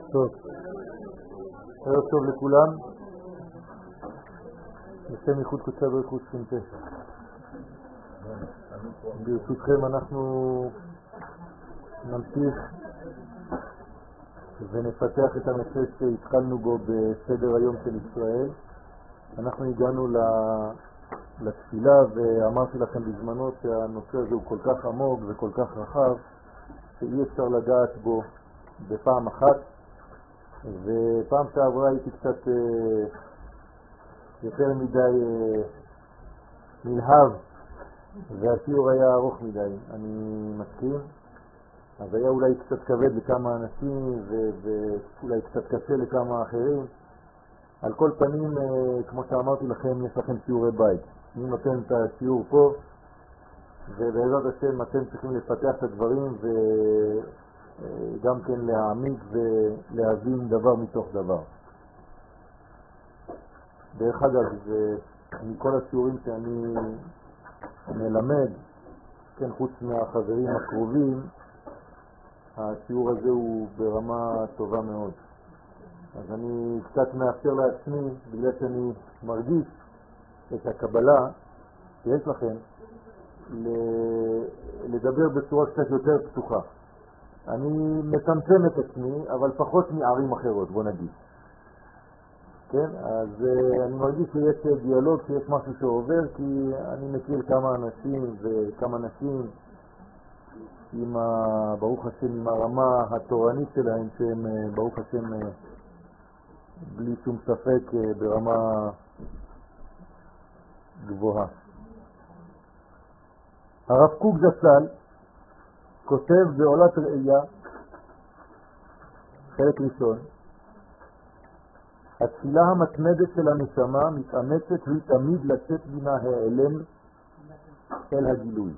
טוב, ערב טוב לכולם. בשם ייחוד קודשא בריך ושכינתה. ברשותכם אנחנו נמשיך ונפתח את הנושא שהתחלנו בו בסדר היום של ישראל. אנחנו הגענו לתפילה ואמרתי לכם בזמנו שהנושא הזה הוא כל כך עמוק וכל כך רחב שאי אפשר לגעת בו בפעם אחת, ופעם שעברה הייתי קצת יותר מדי נלהב והשיעור היה ארוך מדי, אני מסכים. אז היה אולי קצת כבד לכמה אנשים ואולי קצת קשה לכמה אחרים. על כל פנים, כמו שאמרתי לכם, יש לכם שיעורי בית. אני נותן את השיעור פה, ובעזרת השם אתם צריכים לפתח את הדברים וגם כן להעמיק ולהבין דבר מתוך דבר. דרך אגב, מכל השיעורים שאני מלמד, כן, חוץ מהחברים הקרובים, השיעור הזה הוא ברמה טובה מאוד. אז אני קצת מאפשר לעצמי, בגלל שאני מרגיש את הקבלה שיש לכם, לדבר בצורה קצת יותר פתוחה. אני מצמצם את עצמי, אבל פחות מערים אחרות, בוא נגיד. כן? אז אני מרגיש שיש דיאלוג, שיש משהו שעובר, כי אני מכיר כמה אנשים וכמה נשים עם ברוך השם, עם הרמה התורנית שלהם, שהם ברוך השם בלי שום ספק ברמה גבוהה. הרב קוק זצ"ל כותב בעולת ראייה, חלק ראשון, התפילה המתמדת של הנשמה מתאמצת והיא תמיד לצאת מן ההיעלם אל הגילוי,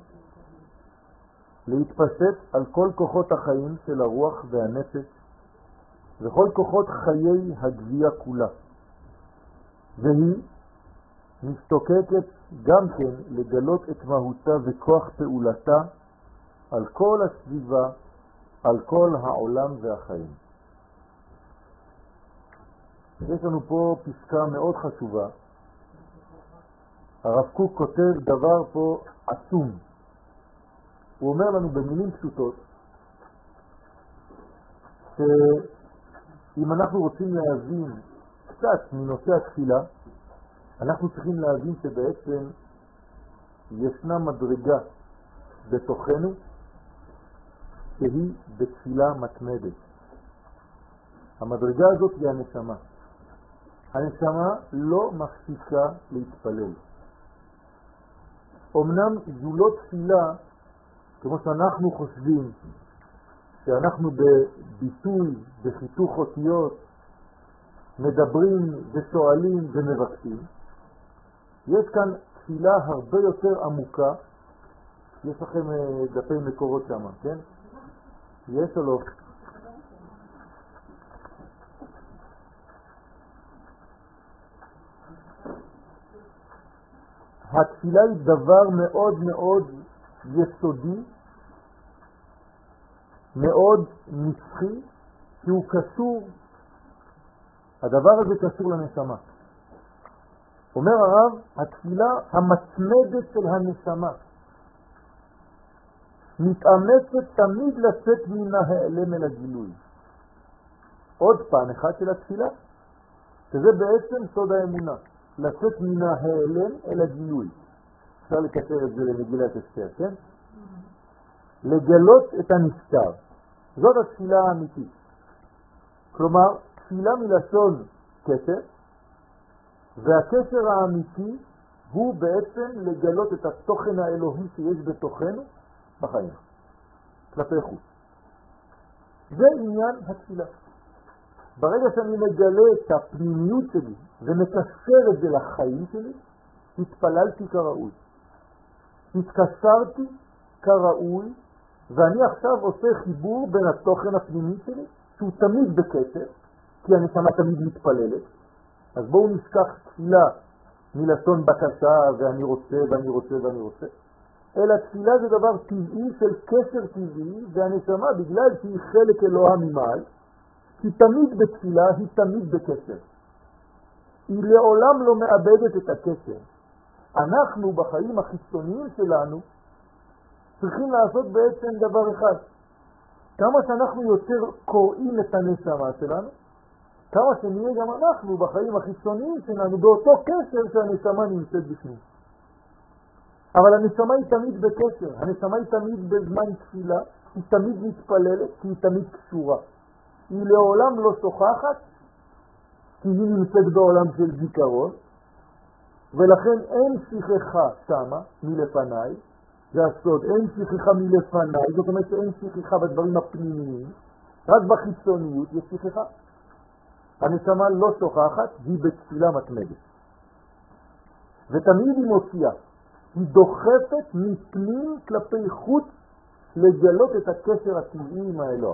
להתפשט על כל כוחות החיים של הרוח והנפש וכל כוחות חיי הגבייה כולה, והיא משתוקקת גם כן לגלות את מהותה וכוח פעולתה על כל הסביבה, על כל העולם והחיים. יש לנו פה פסקה מאוד חשובה. הרב קוק כותב דבר פה עצום. הוא אומר לנו במילים פשוטות שאם אנחנו רוצים להבין קצת מנושא התפילה, אנחנו צריכים להבין שבעצם ישנה מדרגה בתוכנו שהיא בתפילה מתמדת. המדרגה הזאת היא הנשמה. הנשמה לא מפסיקה להתפלל. אמנם זו לא תפילה כמו שאנחנו חושבים, שאנחנו בביטוי, בחיתוך אותיות, מדברים ושואלים ומבקשים. יש כאן תפילה הרבה יותר עמוקה. יש לכם דפי מקורות שם, כן? יש או לא? התפילה היא דבר מאוד מאוד יסודי, מאוד נצחי, שהוא קשור, הדבר הזה קשור לנשמה. אומר הרב, התפילה המתמדת של הנשמה מתאמצת תמיד לצאת מן ההיעלם אל הגילוי. עוד פן אחד של התפילה, שזה בעצם סוד האמונה, לצאת מן ההיעלם אל הגילוי. אפשר לקצר את זה למגילת אסתר, כן? לגלות את הנסתר. זאת התפילה האמיתית. כלומר, תפילה מלשון קשר, והקשר האמיתי הוא בעצם לגלות את התוכן האלוהי שיש בתוכנו בחיים, כלפי חוץ. זה עניין התפילה. ברגע שאני מגלה את הפנימיות שלי ומקשר את זה לחיים שלי, התפללתי כראוי. התקשרתי כראוי, ואני עכשיו עושה חיבור בין התוכן הפנימי שלי, שהוא תמיד בקשר, כי הנשמה תמיד מתפללת. אז בואו נשכח תפילה מלשון בקשה ואני רוצה ואני רוצה ואני רוצה, אלא תפילה זה דבר טבעי של קשר טבעי, והנשמה בגלל שהיא חלק אלוה ממעל, כי תמיד בתפילה היא תמיד בקשר. היא לעולם לא מאבדת את הקשר. אנחנו בחיים החיצוניים שלנו צריכים לעשות בעצם דבר אחד. כמה שאנחנו יותר קוראים את הנשמה שלנו, כמה שנהיה גם אנחנו בחיים החיצוניים שלנו באותו קשר שהנשמה נמצאת בפנים. אבל הנשמה היא תמיד בקשר, הנשמה היא תמיד בזמן תפילה, היא תמיד מתפללת, כי היא תמיד קשורה. היא לעולם לא שוכחת, כי היא נמצאת בעולם של זיכרון, ולכן אין שכחה שמה מלפניי, זה הסוד, אין שכחה מלפניי, זאת אומרת שאין שכחה בדברים הפנימיים, רק בחיצוניות יש שכחה. הנשמה לא שוכחת, היא בתפילה מתמדת. ותמיד היא מוציאה, היא דוחפת מפנים כלפי חוץ לגלות את הקשר הטבעי עם האלוה.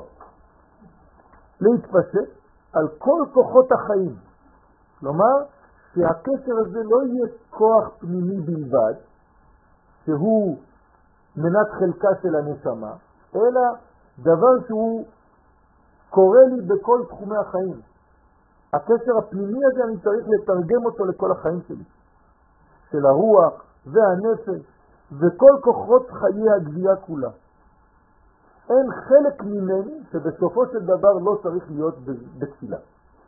להתפשט על כל כוחות החיים. כלומר, שהקשר הזה לא יהיה כוח פנימי בלבד, שהוא מנת חלקה של הנשמה, אלא דבר שהוא קורא לי בכל תחומי החיים. הקשר הפנימי הזה אני צריך לתרגם אותו לכל החיים שלי. של הרוח והנפש וכל כוחות חיי הגבייה כולה. אין חלק ממני שבסופו של דבר לא צריך להיות בתפילה.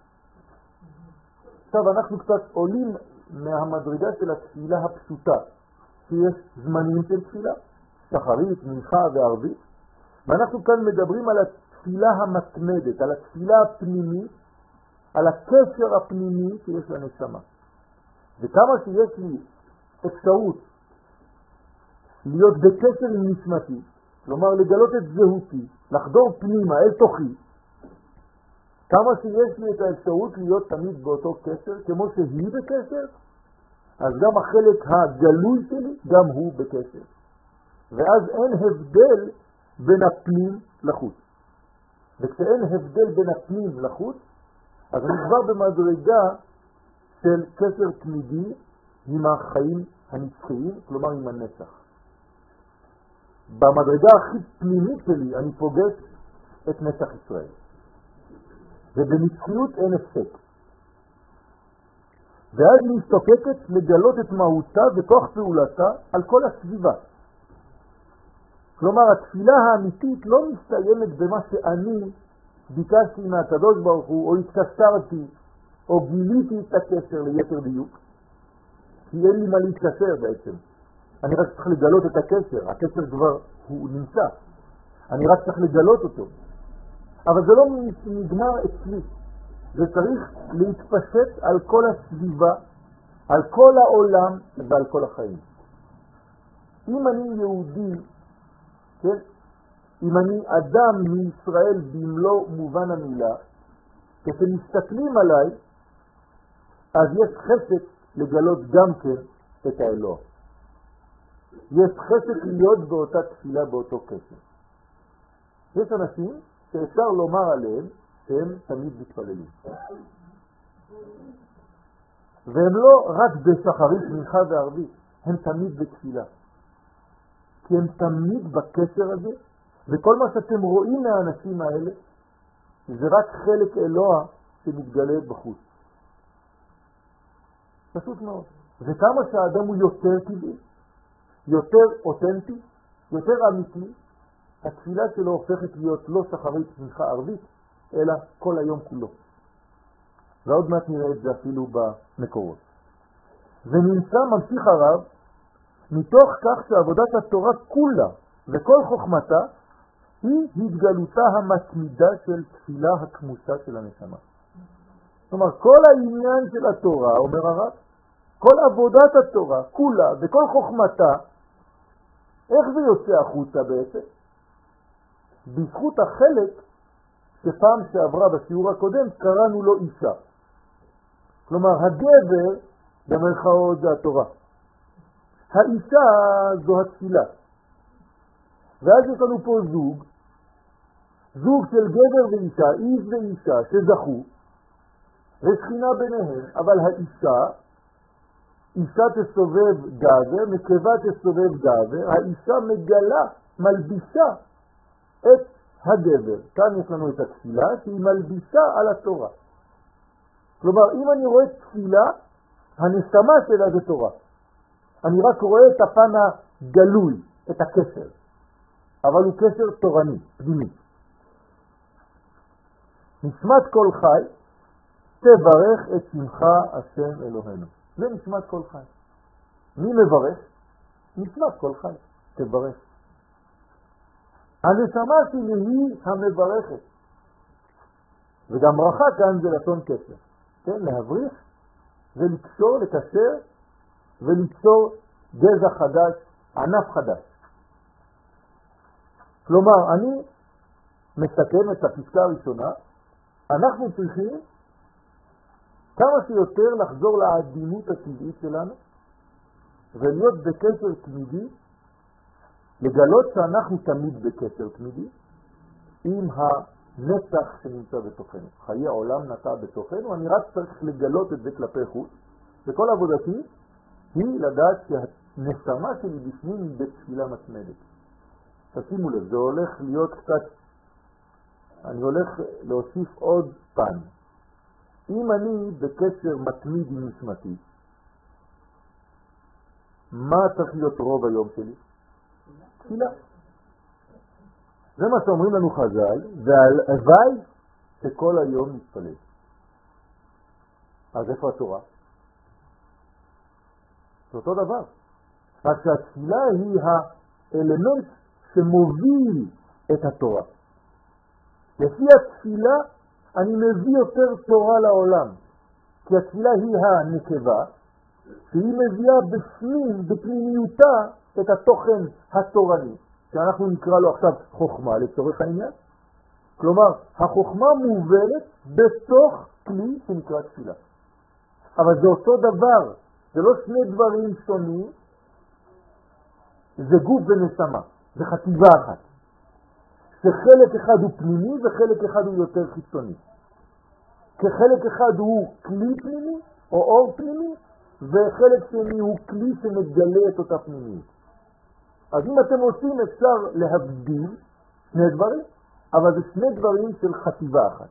עכשיו אנחנו קצת עולים מהמדרגה של התפילה הפשוטה, שיש זמנים של תפילה, שחרית, מנחה וערבית, ואנחנו כאן מדברים על התפילה המתמדת, על התפילה הפנימית, על הקשר הפנימי שיש לנשמה. וכמה שיש לי אפשרות להיות בקשר עם נשמתי, כלומר לגלות את זהותי, לחדור פנימה אל תוכי, כמה שיש לי את האפשרות להיות תמיד באותו קשר, כמו שהיא בקשר, אז גם החלק הגלוי שלי, גם הוא בקשר. ואז אין הבדל בין הפנים לחוץ. וכשאין הבדל בין הפנים לחוץ, אז אני כבר במדרגה של קשר תמידי עם החיים הנצחיים, כלומר עם הנצח. במדרגה הכי פנימית שלי אני פוגש את נצח ישראל. ובנצחיות אין הפסק. ואז היא מסתוקקת לגלות את מהותה וכוח פעולתה על כל הסביבה. כלומר, התפילה האמיתית לא מסתיימת במה שאני ביקשתי מהקדוש ברוך הוא, או התקשרתי, או גיליתי את הקשר ליתר דיוק. כי אין לי מה להתקשר בעצם. אני רק צריך לגלות את הקשר. הקשר כבר הוא נמצא. אני רק צריך לגלות אותו. אבל זה לא נגמר אצלי. זה צריך להתפשט על כל הסביבה, על כל העולם ועל כל החיים. אם אני יהודי, כן? אם אני אדם מישראל במלוא מובן המילה, כשמסתכלים עליי, אז יש חשק לגלות גם כן את האלוה. יש חשק להיות באותה תפילה, באותו קשר. יש אנשים שאפשר לומר עליהם שהם תמיד מתפללים. והם לא רק בשחרית, מנחה וערבית, הם תמיד בתפילה. כי הם תמיד בקשר הזה, וכל מה שאתם רואים מהאנשים האלה, זה רק חלק אלוה שמתגלה בחוץ. פשוט מאוד. וכמה שהאדם הוא יותר טבעי, יותר אותנטי, יותר אמיתי, התפילה שלו הופכת להיות לא שחרית, מנחה ערבית, אלא כל היום כולו. ועוד מעט נראה את זה אפילו במקורות. ונמצא ממשיך הרב, מתוך כך שעבודת התורה כולה וכל חוכמתה היא התגלותה המתמידה של תפילה הכמוסה של הנשמה. כלומר, כל העניין של התורה, אומר הרב, כל עבודת התורה כולה וכל חוכמתה, איך זה יוצא החוצה בעצם? בזכות החלק שפעם שעברה בשיעור הקודם קראנו לו אישה. כלומר, הגבר במרכאות זה התורה. האישה זו התפילה. ואז יש לנו פה זוג של גבר ואישה, איש ואישה שזכו, ושכינה ביניהם, אבל אישה תסובב גבר, נקבה תסובב גבר, האישה מגלה, מלבישה את הגבר. כאן יש לנו את התפילה שהיא מלבישה על התורה. כלומר, אם אני רואה תפילה, הנשמה שלה זה תורה. אני רק רואה את הפן הגלוי, את הקשר. אבל הוא קשר תורני, פנימי. נשמת כל חי, תברך את שמך השם אלוהינו. זה נשמת כל חי. מי מברך? נשמת כל חי, תברך. הנשמה שלי היא המברכת. וגם ברכה כאן זה לשון קשר. כן, להבריך זה לקשור, לקשר וליצור גזע חדש, ענף חדש. כלומר, אני מסכם את הפסקה הראשונה, אנחנו צריכים כמה שיותר לחזור לעדינות הטבעית שלנו ולהיות בקשר תמידי, לגלות שאנחנו תמיד בקשר תמידי עם הנצח שנמצא בתוכנו. חיי העולם נטע בתוכנו, אני רק צריך לגלות את זה כלפי חוץ, וכל עבודתי היא לדעת שהנשמה שלי בפנים היא בתפילה מתמדת. תשימו לב, זה הולך להיות קצת, אני הולך להוסיף עוד פן. אם אני בקשר מתמיד עם נשמתי, מה צריך להיות רוב היום שלי? תפילה. זה מה שאומרים לנו חז"ל, והלוואי שכל היום מתפלל. אז איפה התורה? זה אותו דבר. רק שהתפילה היא האלמנט שמוביל את התורה. לפי התפילה אני מביא יותר תורה לעולם, כי התפילה היא הנקבה, שהיא מביאה בפנים, בפנימיותה, את התוכן התורני, שאנחנו נקרא לו עכשיו חוכמה לצורך העניין. כלומר, החוכמה מובלת בתוך כלי שנקרא תפילה. אבל זה אותו דבר, זה לא שני דברים שונים, זה גוף ונשמה, זה חטיבה אחת. שחלק אחד הוא פנימי וחלק אחד הוא יותר חיצוני. כחלק אחד הוא כלי פנימי או אור פנימי, וחלק שני הוא כלי שמגלה את אותה פנימית. אז אם אתם רוצים אפשר להבדיל שני דברים, אבל זה שני דברים של חטיבה אחת.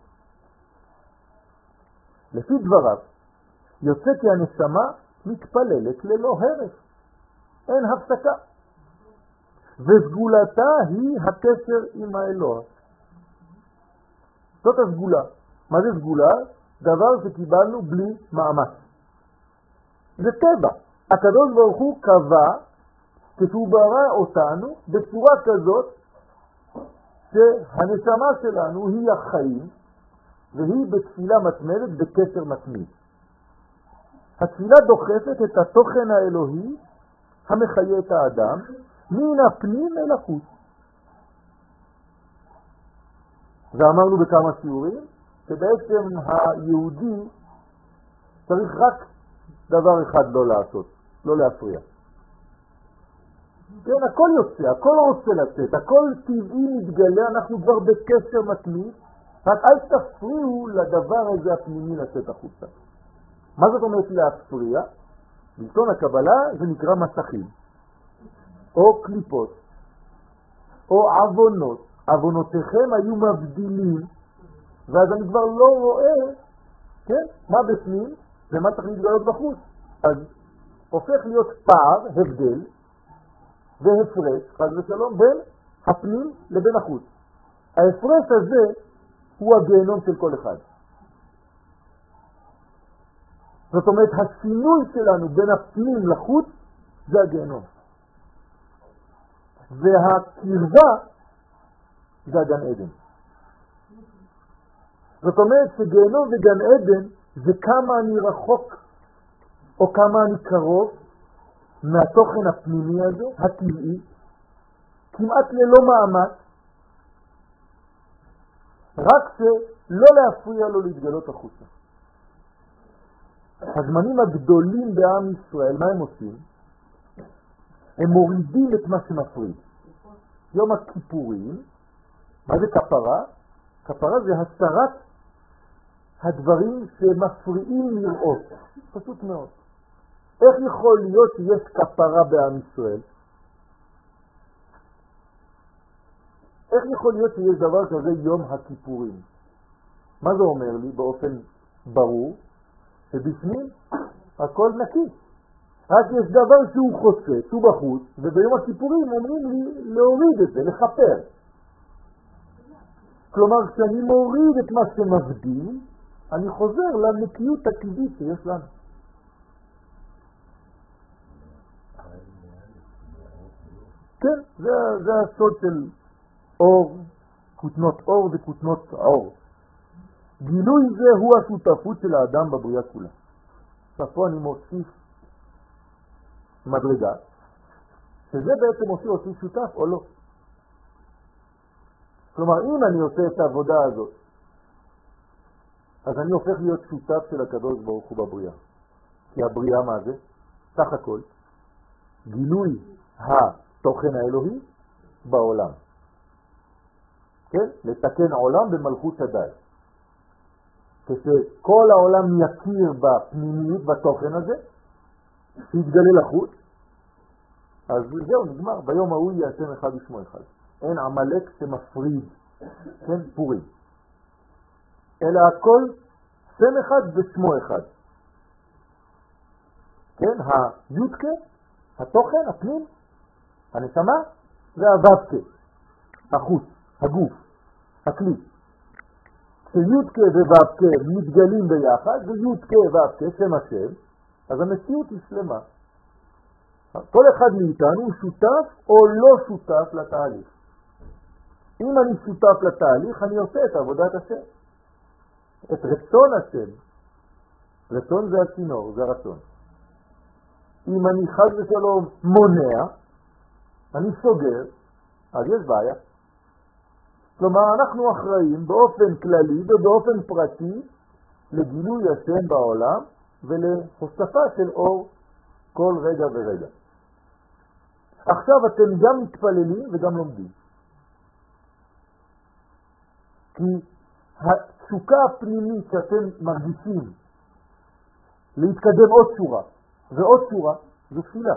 לפי דבריו, יוצא כי הנשמה מתפללת ללא הרף. אין הפסקה. וסגולתה היא הקשר עם האלוה. זאת הסגולה. מה זה סגולה? דבר שקיבלנו בלי מאמץ. זה טבע. הקדוש ברוך הוא קבע כשהוא ברא אותנו בצורה כזאת שהנשמה שלנו היא החיים והיא בתפילה מתמדת בקשר מתמיד. התפילה דוחפת את התוכן האלוהי המחיה את האדם מן הפנים אל החוץ. ואמרנו בכמה שיעורים שבעצם היהודי צריך רק דבר אחד לא לעשות, לא להפריע. כן, הכל יוצא, הכל רוצה לצאת, הכל טבעי מתגלה, אנחנו כבר בקשר מתמיד, רק אל תפריעו לדבר הזה הפנימי לצאת החוצה. מה זאת אומרת להפריע? בלשון הקבלה זה נקרא מסכים, או קליפות, או עוונות. עוונותיכם היו מבדילים, ואז אני כבר לא רואה, כן, מה בפנים ומה צריך להתגלות בחוץ. אז הופך להיות פער, הבדל, והפרש, חד ושלום, בין הפנים לבין החוץ. ההפרש הזה הוא הגיהנום של כל אחד. זאת אומרת, השינוי שלנו בין הפנים לחוץ זה הגיהנום. והקרבה זה הגן עדן. זאת אומרת שגיהנום וגן עדן זה כמה אני רחוק או כמה אני קרוב מהתוכן הפנימי הזה, הטבעי, כמעט ללא מאמץ, רק שלא להפריע לו להתגלות החוצה. הזמנים הגדולים בעם ישראל, מה הם עושים? הם מורידים את מה שמפריד. יום הכיפורים, מה זה כפרה? כפרה זה הסרת הדברים שמפריעים לראות. פשוט מאוד. איך יכול להיות שיש כפרה בעם ישראל? איך יכול להיות שיש דבר כזה יום הכיפורים? מה זה אומר לי באופן ברור? שבפנים הכל נקי. רק יש דבר שהוא חוסק, שהוא בחוץ, וביום הכיפורים אומרים לי להוריד את זה, לחפר. כלומר, כשאני מוריד את מה שמבדיל, אני חוזר לנקיות הטבעית שיש לנו. כן, זה הסוד של אור, כותנות אור וכותנות האור. גילוי זה הוא השותפות של האדם בבריאה כולה. עכשיו פה אני מוסיף מדרגה, שזה בעצם עושה אותי שותף או לא. כלומר, אם אני עושה את העבודה הזאת, אז אני הופך להיות שותף של הקדוש ברוך הוא בבריאה. כי הבריאה מה זה? סך הכל גילוי התוכן האלוהי בעולם. כן? לתקן עולם במלכות הדעת. כשכל העולם יכיר בפנימיות, בתוכן הזה, שיתגלה לחוץ, אז זהו, נגמר. ביום ההוא יהיה השם אחד ושמו אחד. אין עמלק שמפריד, כן, פורים. אלא הכל שם אחד ושמו אחד. כן, היודקה, התוכן, הפנים, הנשמה, והווקה, החוץ, הגוף, הכלי. כשיודקה ווקה מתגלים ביחד, ויודקה ווקה, שם השם, אז המציאות היא שלמה. כל אחד מאיתנו הוא שותף או לא שותף לתהליך. אם אני שותף לתהליך, אני עושה את עבודת השם. את רצון השם. רצון זה הצינור, זה הרצון. אם אני חד ושלום מונע, אני סוגר, אז יש בעיה. כלומר, אנחנו אחראים באופן כללי ובאופן פרטי לגילוי השם בעולם ולהוספה של אור כל רגע ורגע. עכשיו אתם גם מתפללים וגם לומדים. כי התשוקה הפנימית שאתם מרגישים להתקדם עוד שורה ועוד שורה, זו תפילה.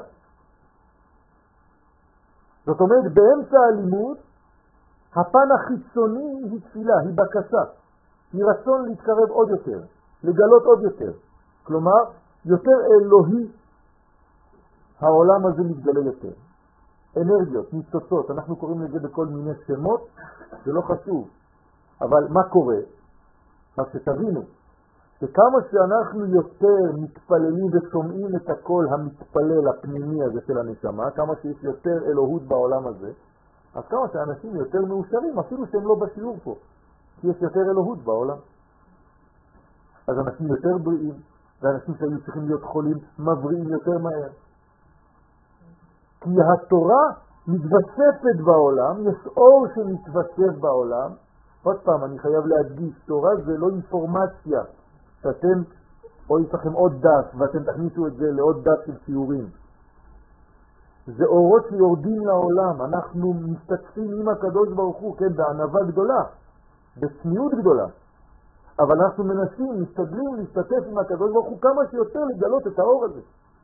זאת אומרת, באמצע הלימוד, הפן החיצוני היא תפילה, היא בקשה, היא רצון להתקרב עוד יותר, לגלות עוד יותר. כלומר, יותר אלוהי העולם הזה מתגלה יותר. אנרגיות, ניצוצות, אנחנו קוראים לזה בכל מיני שמות, זה לא חשוב. אבל מה קורה? אז שתבינו, שכמה שאנחנו יותר מתפללים ושומעים את הקול המתפלל הפנימי הזה של הנשמה, כמה שיש יותר אלוהות בעולם הזה, אז כמה שאנשים יותר מאושרים, אפילו שהם לא בשיעור פה, כי יש יותר אלוהות בעולם. אז אנשים יותר בריאים, ואנשים שהיו צריכים להיות חולים מבריאים יותר מהר. כי התורה מתווספת בעולם, יש אור שמתווסף בעולם. עוד פעם, אני חייב להדגיש, תורה זה לא אינפורמציה, שאתם, או יש לכם עוד דף, ואתם תכניסו את זה לעוד דף של שיעורים. זה אורות שיורדים לעולם, אנחנו מסתכלים עם הקדוש ברוך הוא, כן, בענווה גדולה, בצניעות גדולה. אבל אנחנו מנסים, משתדלים להשתתף עם הקדוש ברוך הוא כמה שיותר לגלות את האור הזה.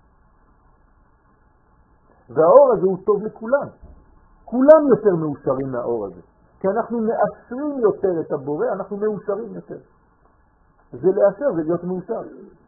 והאור הזה הוא טוב לכולם. כולם יותר מאושרים מהאור הזה. כי אנחנו מאשרים יותר את הבורא, אנחנו מאושרים יותר. זה לאשר, זה להיות מאושר.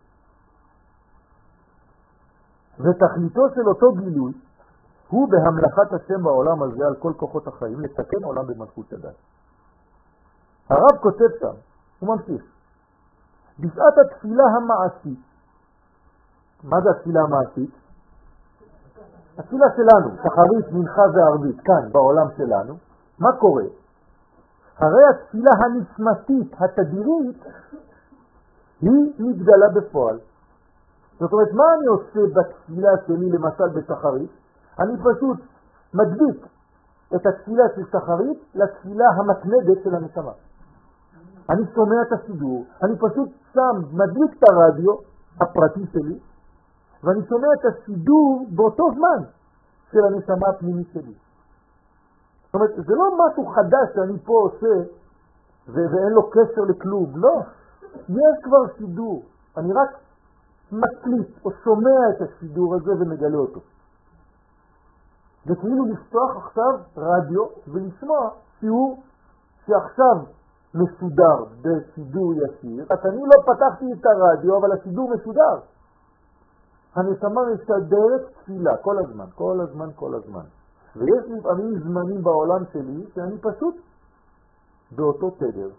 ותכליתו של אותו גילוי הוא בהמלכת השם בעולם הזה על כל כוחות החיים, לתקן עולם במלכות הדעת. הרב כותב שם, הוא ממשיך. בשעת התפילה המעשית, מה זה התפילה המעשית? התפילה שלנו, שחרית, מנחה וערבית, כאן בעולם שלנו, מה קורה? הרי התפילה הנשמתית, התדירית, היא מתגלה בפועל. זאת אומרת, מה אני עושה בתפילה שלי, למשל בשחרית? אני פשוט מדביק את התפילה של שחרית לתפילה המתמדת של הנשמה. אני שומע את השידור, אני פשוט מדליק את הרדיו הפרטי שלי, ואני שומע את השידור באותו זמן של הנשמה הפנימית שלי. זאת אומרת, זה לא משהו חדש שאני פה עושה ואין לו קשר לכלום, לא. יש כבר שידור, אני רק מקליט או שומע את השידור הזה ומגלה אותו. זה כאילו לפתוח עכשיו רדיו ולשמוע שיעור שעכשיו משודר בשידור ישיר. אז אני לא פתחתי את הרדיו, אבל השידור משודר. הנשמה משדרת תפילה כל הזמן, כל הזמן, כל הזמן. ויש לפעמים זמנים בעולם שלי שאני פשוט באותו תדר.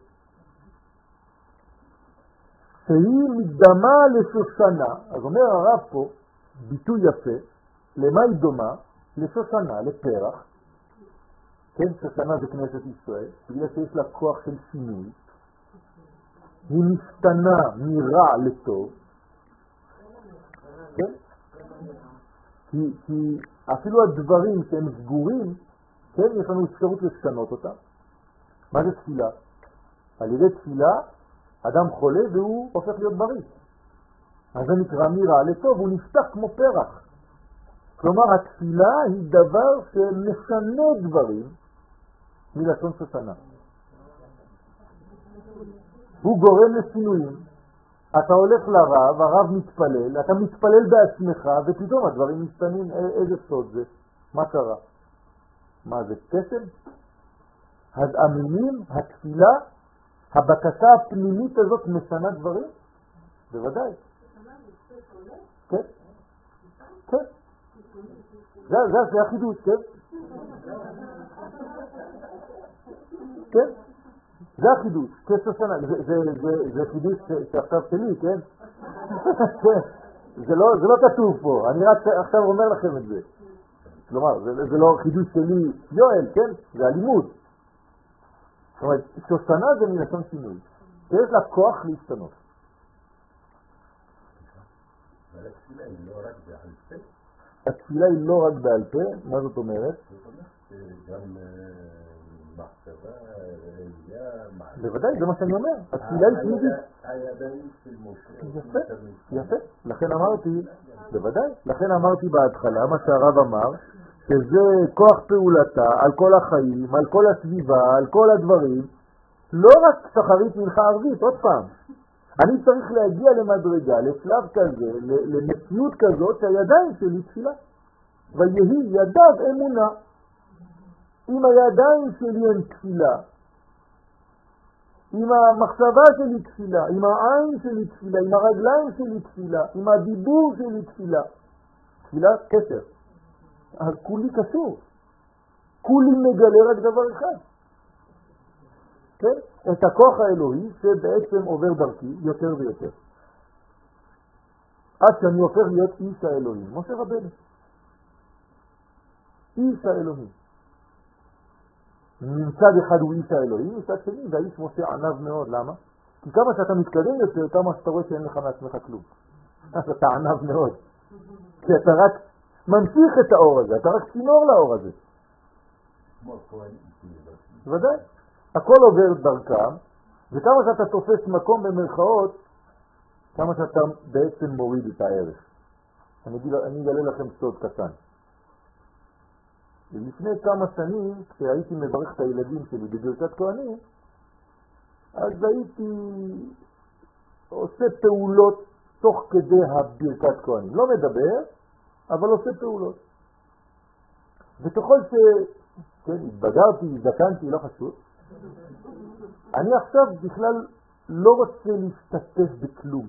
שהיא מקדמה לשושנה. אז אומר הרב פה, ביטוי יפה, למה היא דומה? לשושנה, לפרח. כן, שושנה זה כנסת ישראל, בגלל שיש לה כוח של שינוי. היא משתנה מרע לטוב. כן? כי אפילו הדברים שהם סגורים, כן, יש לנו אפשרות לשנות אותם. מה זה תפילה? על ידי תפילה, אדם חולה והוא הופך להיות בריא. אז זה נקרא מרע לטוב, הוא נפתח כמו פרח. כלומר, התפילה היא דבר שמשנה דברים מלשון שושנה. הוא גורם לשינויים. אתה הולך לרב, הרב מתפלל, אתה מתפלל בעצמך, ופתאום הדברים משתנים. איזה סוד זה? מה קרה? מה זה? קסם? אז המילים, התפילה, הבקשה הפנימית הזאת משנה דברים? בוודאי. כן? כן. זה החידוש, כן? כן? זה החידוש, כשושנה. זה חידוש שעכשיו שלי, כן? זה לא כתוב פה, אני רק עכשיו אומר לכם את זה. כלומר, זה לא חידוש שלי, יואל, כן? זה הלימוד. זאת אומרת, שושנה זה מלשון שינוי. שיש לה כוח להשתנות. אבל התפילה היא לא רק בעל פה? התפילה היא לא רק בעל פה, מה זאת אומרת? זאת אומרת, גם מחשבה, ראייה, מעלה. בוודאי, זה מה שאני אומר. התפילה היא תמידית. הידיים של משה. יפה, יפה. לכן אמרתי, בוודאי, לכן אמרתי בהתחלה, מה שהרב אמר, שזה כוח פעולתה על כל החיים, על כל הסביבה, על כל הדברים, לא רק שחרית מנחה ערבית, עוד פעם. אני צריך להגיע למדרגה, לשלב כזה, למציאות כזאת, שהידיים שלי תפילה. ויהי ידיו אמונה. אם הידיים שלי הן תפילה, אם המחשבה שלי תפילה, אם העין שלי תפילה, אם הרגליים שלי תפילה, אם הדיבור שלי תפילה, תפילה קשר. אז כולי קשור. כולי מגלה רק דבר אחד. כן? את הכוח האלוהי שבעצם עובר דרכי יותר ויותר. עד שאני הופך להיות איש האלוהים. משה רבנו. איש האלוהים. מצד אחד הוא איש האלוהים, מצד שני והאיש משה ענב מאוד. למה? כי כמה שאתה מתקדם יותר, כמה שאתה רואה שאין לך מעצמך כלום. אז אתה ענב מאוד. כי אתה רק ממשיך את האור הזה, אתה רק צינור לאור הזה. ודאי. הכל עובר דרכם, וכמה שאתה תופס מקום במרכאות, כמה שאתה בעצם מוריד את הערך. אני אגלה לכם סוד קטן. ולפני כמה שנים, כשהייתי מברך את הילדים שלי בברכת כהנים, אז הייתי עושה פעולות תוך כדי הברכת כהנים. לא מדבר, אבל עושה פעולות. וככל התבגרתי, זקנתי, לא חשוב, אני עכשיו בכלל לא רוצה להשתתף בכלום.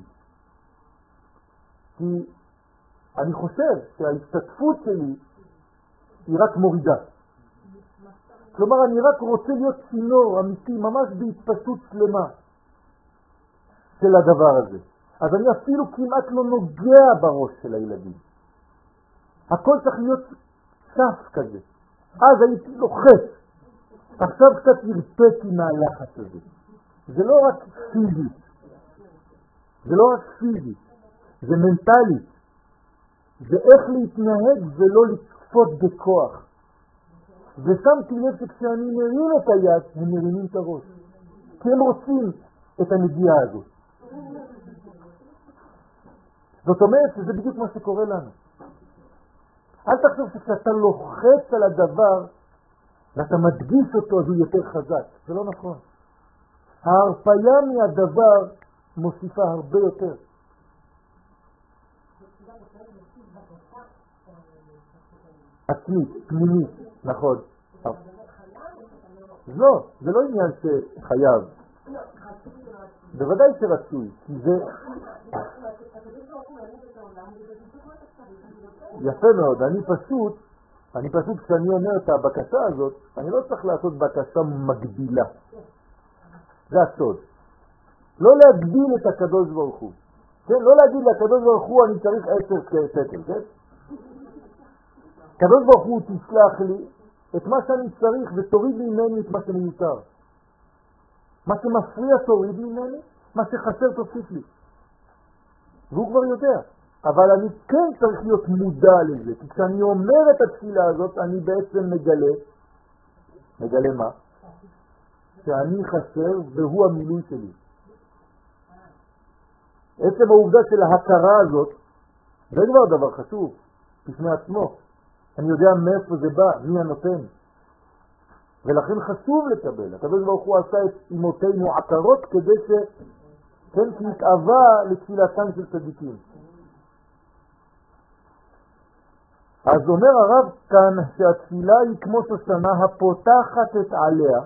כי אני חושב שההשתתפות שלי היא רק מורידה. כלומר, אני רק רוצה להיות צינור אמיתי, ממש בהתפשטות שלמה של הדבר הזה. אז אני אפילו כמעט לא נוגע בראש של הילדים. הכל צריך להיות שף כזה. אז הייתי לוחץ. עכשיו קצת הרפאתי מהלחץ הזה. זה לא רק פיזי. זה לא רק פיזי. זה מנטלי. זה איך להתנהג ולא לצפות בכוח. ושמתי לב שכשאני מרים את היד, הם מרימים את הראש. כי הם רוצים את הנגיעה הזאת. זאת אומרת שזה בדיוק מה שקורה לנו. אל תחשוב שכשאתה לוחץ על הדבר ואתה מדגיש אותו זה יותר חזק. זה לא נכון. ההרפאיה מהדבר מוסיפה הרבה יותר. עצמית, פנימית, נכון. לא, זה לא עניין שחייב. בוודאי שרצוי, כי זה... יפה מאוד, אני פשוט כשאני אומר את הבקשה הזאת, אני לא צריך לעשות בקשה מגבילה. זה הסוד. לא להגביל את הקדוש ברוך הוא. כן? לא להגיד לקדוש ברוך הוא אני צריך 10 שקל, כן? קדוש ברוך הוא תסלח לי את מה שאני צריך ותוריד ממני את מה שמיותר. מה שמפריע תוריד ממני, מה שחסר תוסיף לי. והוא כבר יודע. אבל אני כן צריך להיות מודע לזה, כי כשאני אומר את התפילה הזאת, אני בעצם מגלה מה? שאני חסר והוא המילוי שלי. עצם העובדה של ההכרה הזאת, זה כבר דבר חשוב, בפני עצמו. אני יודע מאיפה זה בא, מי הנותן. ולכן חשוב לקבל. הקדוש ברוך הוא עשה את אמותינו עקרות כדי כן תתאווה לתפילתם של צדיקים. אז אומר הרב כאן שהתפילה היא כמו שושנה הפותחת את עליה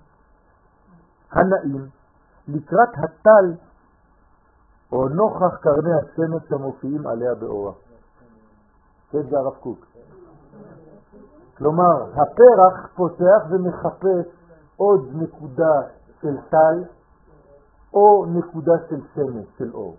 הנעים לקראת הטל או נוכח קרני השמש המופיעים עליה באורה. כן, זה הרב קוק. כלומר, הפרח פותח ומחפש עוד נקודה של טל או נקודה של שמש, של אור.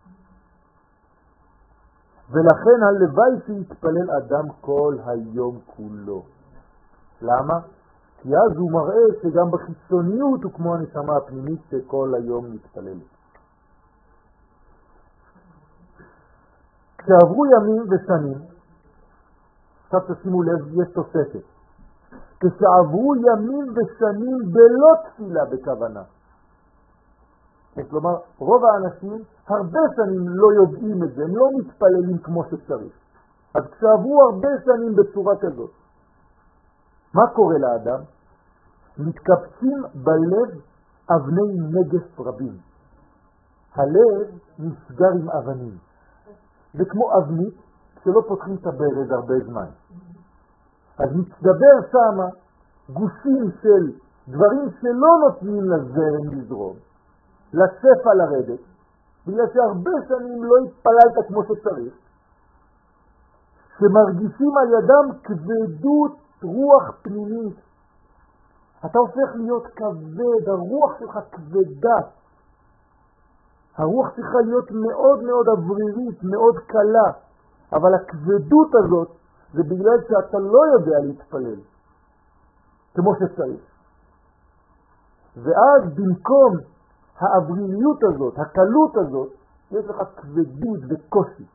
ולכן הלוואי שיתפלל אדם כל היום כולו. למה? כי אז הוא מראה שגם בחיצוניות הוא כמו הנשמה הפנימית שכל היום מתפלל. כשעברו ימים ושנים, עכשיו תשימו לב, יש תוספת. כשעברו ימים ושנים בלא תפילה בכוונה. כלומר, רוב האנשים הרבה שנים לא יודעים את זה, הם לא מתפללים כמו שצריך. אז כשעברו הרבה שנים בצורה כזאת, מה קורה לאדם? מתקבצים בלב אבני נגף רבים. הלב נסגר עם אבנים. זה כמו אבנית שלא פותחים את הברז הרבה זמן. אז מצטבר שם גושים של דברים שלא נותנים לזרם לזרום, לצפה לרדת, בגלל שהרבה שנים לא התפללת כמו שצריך, שמרגישים על ידם כבדות רוח פנימית. אתה הופך להיות כבד, הרוח שלך כבדה. הרוח צריכה להיות מאוד מאוד אוורירית, מאוד קלה, אבל הכבדות הזאת זה בגלל שאתה לא יודע להתפלל כמו שצריך. ואז במקום האווריריות הזאת, הקלות הזאת, יש לך כבדות וקושי.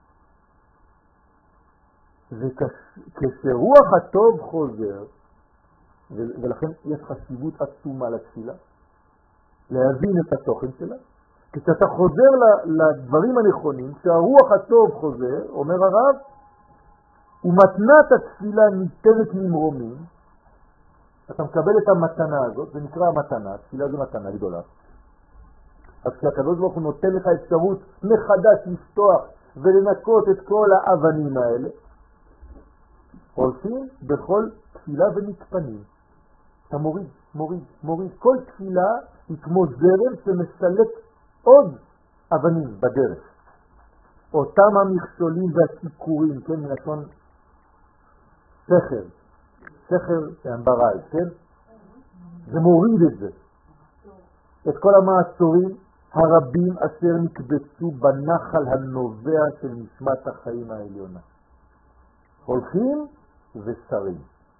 וכשרוח הטוב חוזר, ולכן יש חשיבות עצומה לתפילה, להבין את התוכן שלה, כשאתה חוזר לדברים הנכונים, כשהרוח הטוב חוזר, אומר הרב, ומתנת התפילה ניתנת ממרומים, אתה מקבל את המתנה הזאת, זה נקרא המתנה, תפילה זו מתנה גדולה. אז כשהקדוש ברוך הוא נותן לך אפשרות מחדש לפתוח ולנקות את כל האבנים האלה, הולכים בכל תפילה ומתפנים. אתה מוריד, מוריד, מוריד. כל תפילה היא כמו זרם שמסלק עוד אבנים בדרך. אותם המכשולים והסיכורים, כן, מלשון סכר. סכר והנברל, כן? זה מוריד את זה. את כל המעצורים הרבים אשר נקבצו בנחל הנובע של נשמת החיים העליונה. הולכים ושרים.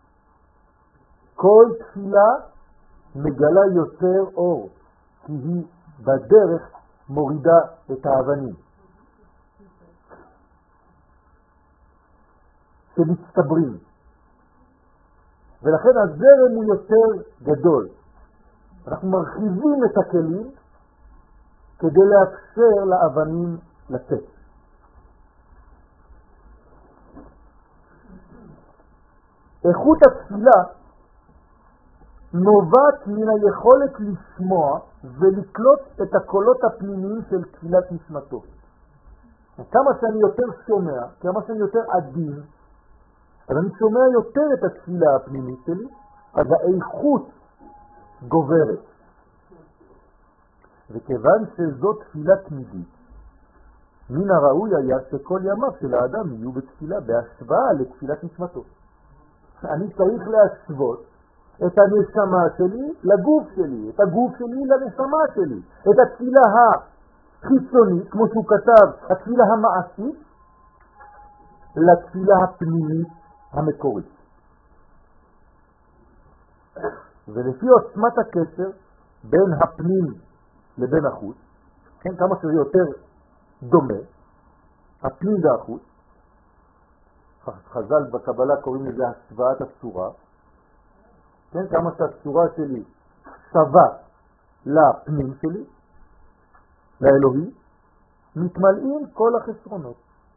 כל תפילה מגלה יותר אור, כי היא בדרך מורידה את האבנים שמצטברים. ולכן הזרם הוא יותר גדול. אנחנו מרחיבים את הכלים כדי לאפשר לאבנים לצאת. איכות התפילה נובעת מן היכולת לשמוע ולקלוט את הקולות הפנימיים של תפילת נשמתו. כמה שאני יותר שומע, כמה שאני יותר עדין, אז אני שומע יותר את התפילה הפנימית שלי, אז האיכות גוברת. וכיוון שזאת תפילה תמידית, מן הראוי היה שכל ימיו של האדם יהיו בתפילה, בהשוואה לתפילת נשמתו. אני צריך להשוות את הנשמה שלי לגוף שלי, את הגוף שלי לנשמה שלי, את התפילה החיצונית, כמו שהוא כתב, התפילה המעשית, לתפילה הפנימית המקורית. ולפי עוצמת הקשר בין הפנים לבין החוץ, כן, כמה שזה יותר דומה, הפנים והחוץ, חז"ל בקבלה קוראים לזה השוואת הצורה, כן, כמה שהצורה שלי שווה לפנים שלי, לאלוהי, מתמלאים כל החסרונות.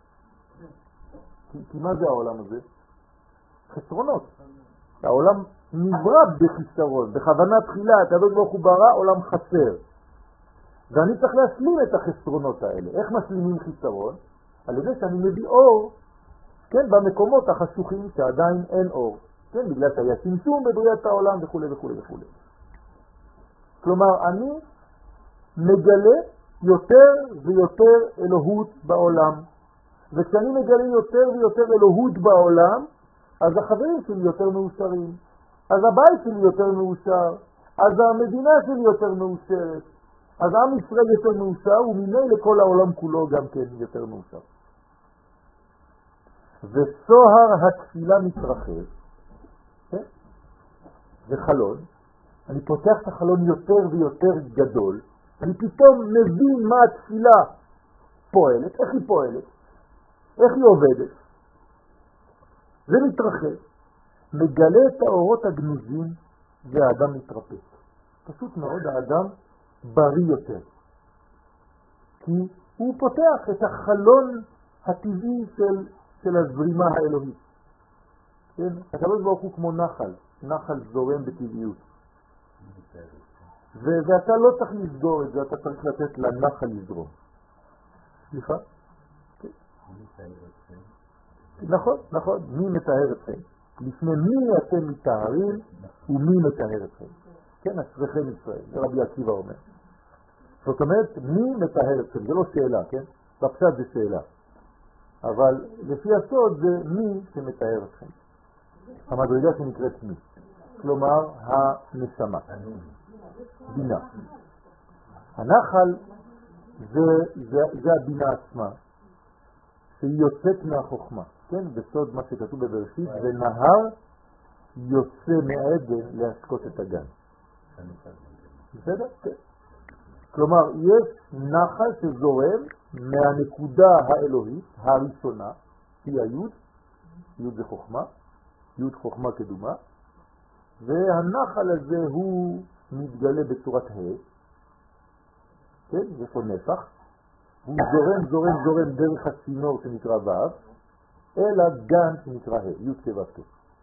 כי מה זה העולם הזה? חסרונות. העולם נברא בחיסרון, בכוונה תחילה, הקדוש ברוך הוא ברא עולם חסר. ואני צריך להשלים את החסרונות האלה. איך משלימים חיסרון? על ידי שאני מביא אור, כן, במקומות החשוכים שעדיין אין אור. כן, בגלל שהיה צמצום בבריאת העולם וכו' וכו' וכו'. כלומר, אני מגלה יותר ויותר אלוהות בעולם. וכשאני מגלה יותר ויותר אלוהות בעולם, אז החברים שלי יותר מאושרים, אז הבית שלי יותר מאושר, אז המדינה שלי יותר מאושרת, אז עם ישראל יותר מאושר, וממילא כל העולם כולו גם כן יותר מאושר. וסוהר התפילה מתרחב, זה חלון, אני פותח את החלון יותר ויותר גדול, אני פתאום מבין מה התפילה פועלת, איך היא פועלת, איך היא עובדת. זה מתרחב, מגלה את האורות הגנוזים והאדם מתרפק. פשוט מאוד האדם בריא יותר, כי הוא פותח את החלון הטבעי של הזרימה האלוהית. כן? הקדוש ברוך הוא כמו נחל, נחל זורם בטבעיות. ואתה לא צריך לסגור את זה, אתה צריך לתת לנחל לזרום. סליחה? נכון, נכון. מי מטהר אתכם? לפני מי אתם מטהרים ומי מטהר אתכם? כן, אשריכם ישראל, רבי עקיבא אומר. זאת אומרת, מי מטהר אתכם? זה לא שאלה, כן? בפשט זה שאלה. אבל לפי הסוד זה מי שמטהר אתכם. המדרגה שנקראת מי. כלומר, הנשמה. בינה. הנחל זה הבינה עצמה, שהיא יוצאת מהחוכמה. כן, בסוד מה שכתוב בבראשית, ונהר יוצא מעדן להשקות את הגן. בסדר? כן. כלומר, יש נחל שזורם מהנקודה האלוהית הראשונה, היא היוד, יוד זה חוכמה, יוד חוכמה קדומה, והנחל הזה הוא מתגלה בצורת ה', כן, יש פה נפח, הוא זורם דרך הצינור שנקרא ו', אל הגן שנקרא ה', י' כו'.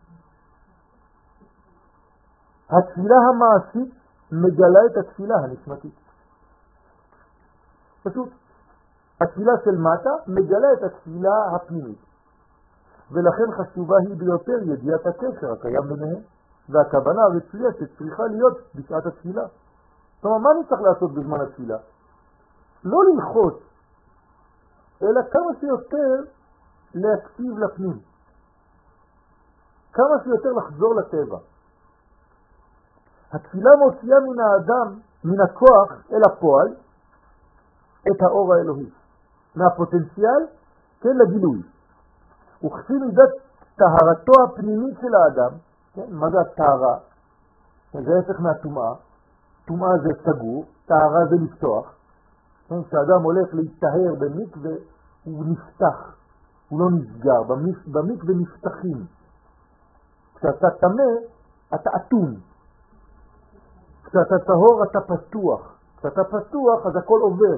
התפילה המעשית מגלה את התפילה הנשמתית. פשוט, התפילה של מטה מגלה את התפילה הפנימית. ולכן חשובה היא ביותר ידיעת הקשר הקיים ביניהם, והכוונה הרצויה שצריכה להיות בשעת התפילה. זאת אומרת, מה אני צריך לעשות בזמן התפילה? לא ללחוץ, אלא כמה שיותר להקשיב לפנים. כמה שיותר לחזור לטבע. התפילה מוציאה מן האדם, מן הכוח אל הפועל, את האור האלוהי. מהפוטנציאל, כן, לגילוי. וכפי מידת טהרתו הפנימית של האדם, כן, מה זה הטהרה? זה הפך מהטומאה. טומאה זה סגור, טהרה זה לפתוח. כן, כשאדם הולך להתטהר במקווה, הוא נפתח, הוא לא נסגר. במקווה נפתחים. כשאתה טמא, אתה אטום. כשאתה טהור, אתה פתוח. כשאתה פתוח, אז הכל עובר.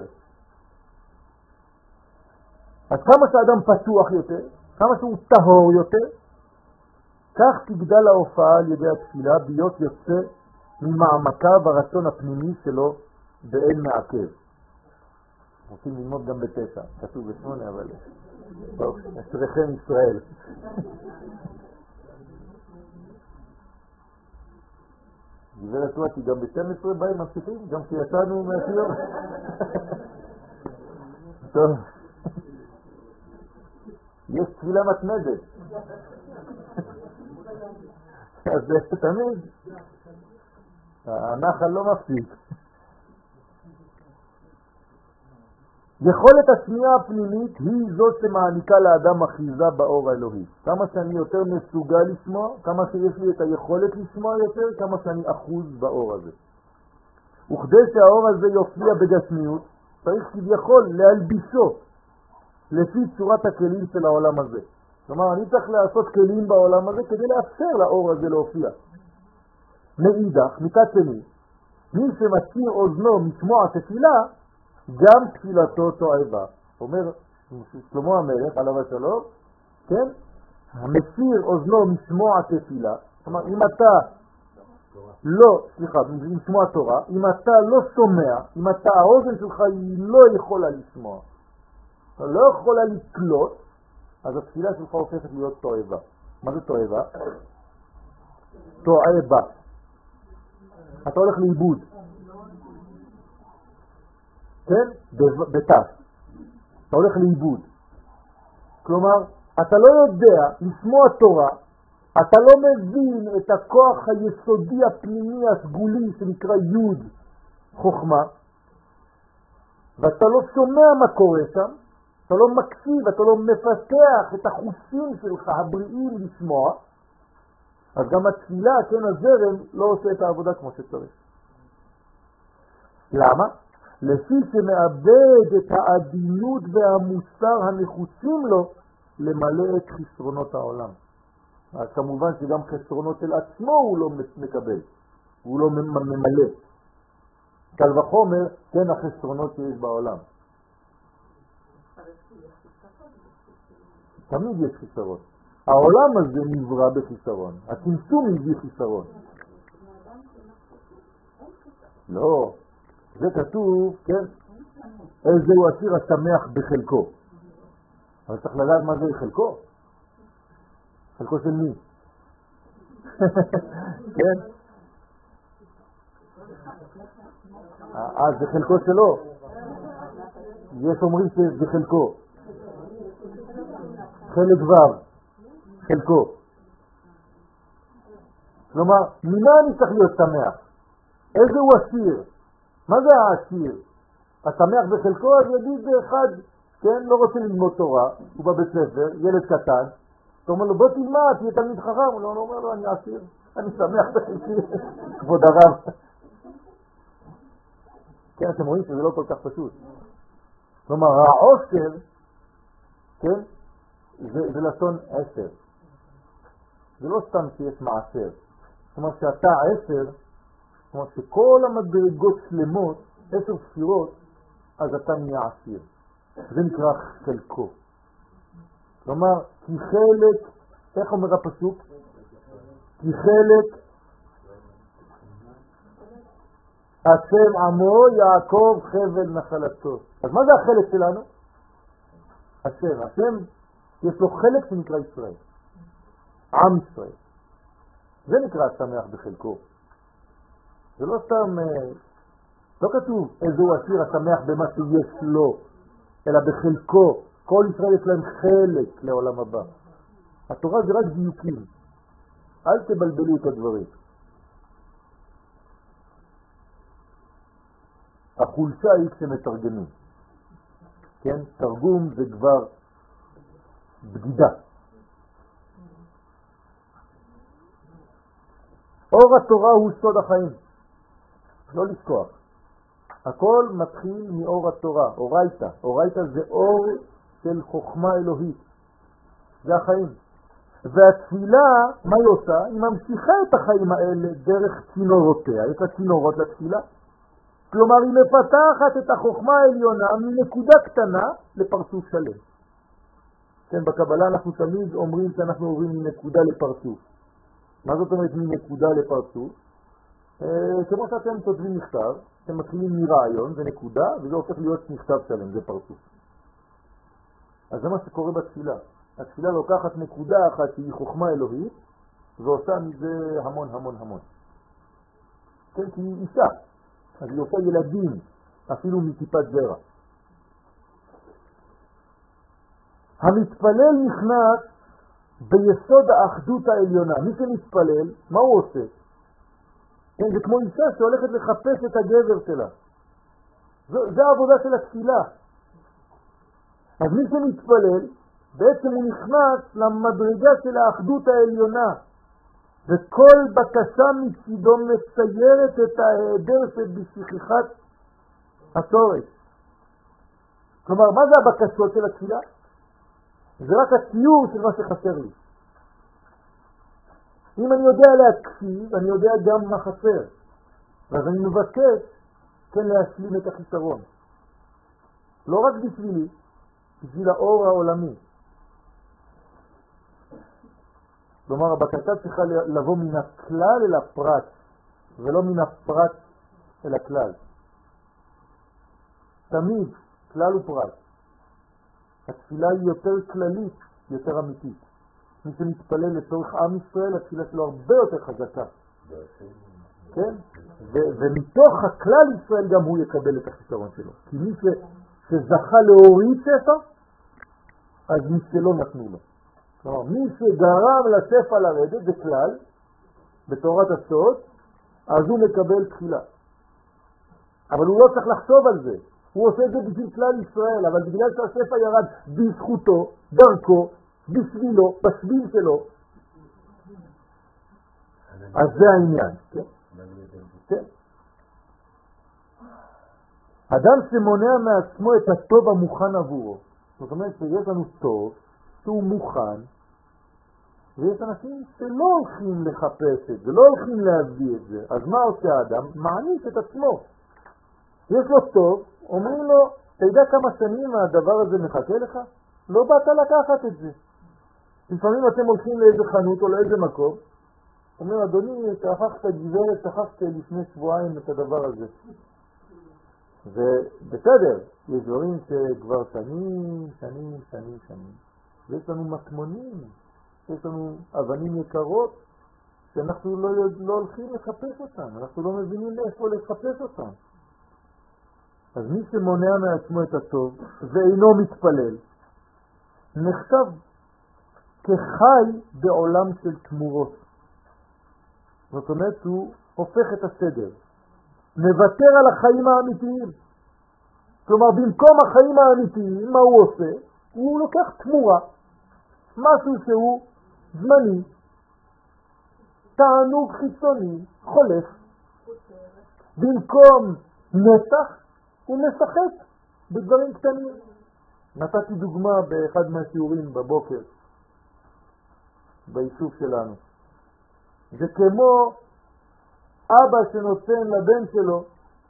אז כמה שהאדם פתוח יותר, כמה שהוא טהור יותר, כך תגדל ההופעה על ידי התפילה ביות יוצא ממעמקה ברצון הפנימי שלו באין מעכב. רוצים ללמוד גם ב9, כתוב ב8, אבל טוב, אשריכם ישראל. גברת לואטי, גם ב-12 באים ממשיכים, גם כשיצאנו מהשיעור. טוב. יש תפילה מתמדת. אז זה תמיד. הנחל לא מפסיק. יכולת השמיעה הפנימית היא זאת שמעניקה לאדם אחיזה באור האלוהי. כמה שאני יותר מסוגל לשמוע, כמה שיש לי את היכולת לשמוע יותר, כמה שאני אחוז באור הזה. וכדי שהאור הזה יופיע בגשמיות, צריך כביכול להלבישו לפי צורת הכלים של העולם הזה. כלומר, אני צריך לעשות כלים בעולם הזה כדי לאפשר לאור הזה להופיע. מאידך, מצד שני, מי שמסיר אוזנו משמוע תפילה, גם תפילתו תועבה. אומר שלמה המלך, עליו השלום, כן? המסיר אוזנו משמוע תפילה, כלומר, אם אתה לא, משמוע תורה, אם אתה לא שומע, אם אתה, האוזן שלך היא לא יכולה לשמוע, אתה לא יכולה לקלוט, אז התפילה שלך הופכת להיות תועבה. מה זה תועבה? תועבה. אתה הולך לאיבוד. כן? בתף. אתה הולך לאיבוד. כלומר, אתה לא יודע לשמוע תורה, אתה לא מבין את הכוח היסודי הפנימי הסגולי שנקרא יוד חוכמה, ואתה לא שומע מה קורה שם, אתה לא מקשיב, אתה לא מפתח את החושים שלך הבריאים לשמוע, אז גם התפילה, כן, הזרם, לא עושה את העבודה כמו שצריך. למה? לפי שמאבד את העדינות והמוסר הנחוצים לו למלא את חסרונות העולם. אז כמובן שגם חסרונות של עצמו הוא לא מקבל, הוא לא ממלא. קל וחומר, כן, החסרונות שיש בעולם. תמיד יש חיסרון. העולם הזה נברא בחיסרון. הצמצום הביא חיסרון. לא, זה כתוב, כן? איזה הוא עשיר השמח בחלקו. אבל צריך לדעת מה זה חלקו. חלקו של מי? כן? זה חלקו שלו. יש אומרים שזה חלקו. חלק ו', חלקו. כלומר, ממה אני צריך להיות שמח? איזה הוא עשיר? מה זה העשיר? השמח בחלקו, אז יגיד אחד, כן, לא רוצה ללמוד תורה, הוא בבית ספר, ילד קטן, אתה אומר לו, בוא תלמד, תהיה תלמיד חכם, הוא לא אומר לו, אני עשיר, אני שמח בחלקי, כבוד הרב. כן, אתם רואים שזה לא כל כך פשוט. כלומר, העושר, כן, זה לשון 10. זה לא סתם שיש מעשר. זאת אומרת שאתה 10, זאת אומרת שכל המדרגות שלמות, 10 ספירות, אז אתה נהיה עשיר. זה נקרא חלקו. כלומר, כי חלק, איך אומר הפסוק? כי חלק השם עמו יעקב חבל נחלתו. אז מה זה החלק שלנו? השם יש לו חלק שנקרא ישראל. עם ישראל. זה נקרא שמח בחלקו. זה לא סתם, לא כתוב איזו עשיר השמח במה שיש לו, אלא בחלקו. כל ישראל יש להם חלק לעולם הבא. התורה זה רק דיוקים. אל תבלבלו את הדברים. החולשה היא כשמתרגמים. כן? תרגום זה כבר בגידה. אור התורה הוא סוד החיים. לא לשכוח. הכל מתחיל מאור התורה, אורייתא. אורייתא זה אור של חוכמה אלוהית. זה החיים. והתפילה, מה היא עושה? היא ממשיכה את החיים האלה דרך צינורותיה. יש לה צינורות לתפילה. כלומר, היא מפתחת את החוכמה העליונה מנקודה קטנה לפרצוף שלם. כן, בקבלה אנחנו תמיד אומרים שאנחנו עוברים מנקודה לפרצוף. מה זאת אומרת מנקודה לפרצוף? כמו שאתם כותבים מכתב, אתם מתחילים מרעיון, זה נקודה, וזה הופך להיות מכתב שלם, זה פרצוף. אז זה מה שקורה בתפילה. התפילה לוקחת נקודה אחת שהיא חוכמה אלוהית, ועושה מזה המון המון המון. כן, כי היא אישה, אז היא עושה ילדים, אפילו מטיפת זרע. המתפלל נכנס ביסוד האחדות העליונה. מי שמתפלל, מה הוא עושה? כן, זה כמו אישה שהולכת לחפש את הגבר שלה. זה העבודה של התפילה. אז מי שמתפלל, בעצם הוא נכנס למדרגה של האחדות העליונה, וכל בקשה מצידו מציירת את ההיעדר שבשכחת התורש. כלומר, מה זה הבקשות של התפילה? זה רק הציור של מה שחסר לי. אם אני יודע להקשיב, אני יודע גם מה חסר. אז אני מבקש כן להשלים את החיסרון. לא רק בשבילי, בשביל האור העולמי. כלומר, הבקשה צריכה לבוא מן הכלל אל הפרט, ולא מן הפרט אל הכלל. תמיד כלל ופרט. התפילה היא יותר כללית, יותר אמיתית. מי שמתפלל לצורך עם ישראל, התפילה שלו הרבה יותר חזקה. כן? ומתוך הכלל ישראל גם הוא יקבל את החיסרון שלו. כי מי שזכה להוריד שפע, אז מי שלא נתנו לו. כלומר, מי שגרם לשפע לרדת, זה כלל, בתורת הסוד, אז הוא מקבל תחילה. אבל הוא לא צריך לחשוב על זה. הוא עושה את זה בשביל כלל ישראל, אבל בגלל שהשפע ירד בזכותו, דרכו, בשבילו, בשביל שלו, אז זה העניין. כן? אדם שמונע מעצמו את הטוב המוכן עבורו. זאת אומרת שיש לנו טוב שהוא מוכן, ויש אנשים שלא הולכים לחפש את זה, לא הולכים להביא את זה. אז מה עושה האדם? מעניש את עצמו. יש לו טוב, אומרים לו, אתה יודע כמה שנים הדבר הזה מחכה לך? לא באת לקחת את זה. לפעמים אתם הולכים לאיזה חנות או לאיזה מקום, אומרים, אדוני, שכחת גברת, שכחת לפני שבועיים את הדבר הזה. ובסדר, יש דברים שכבר שנים. ויש לנו מטמונים, יש לנו אבנים יקרות, שאנחנו לא הולכים לחפש אותם, אנחנו לא מבינים איפה לחפש אותם. אז מי שמונע מעצמו את הטוב ואינו מתפלל, נחשב כחי בעולם של תמורות. זאת אומרת, הוא הופך את הסדר. מוותר על החיים האמיתיים. כלומר, במקום החיים האמיתיים, מה הוא עושה? הוא לוקח תמורה. משהו שהוא זמני, תענוג חיצוני, חולף. במקום נצח, הוא משחק בדברים קטנים. נתתי דוגמה באחד מהשיעורים בבוקר, ביישוב שלנו. זה כמו אבא שנותן לבן שלו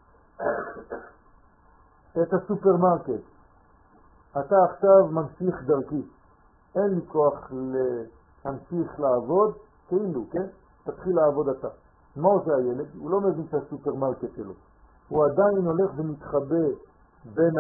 את הסופרמרקט. אתה עכשיו ממשיך דרכי. אין לי כוח להמשיך לעבוד, כאילו, כן? תתחיל לעבוד אתה. מה עושה הילד? הוא לא מבין את הסופרמרקט שלו. הוא עדיין הולך ומתחבא בין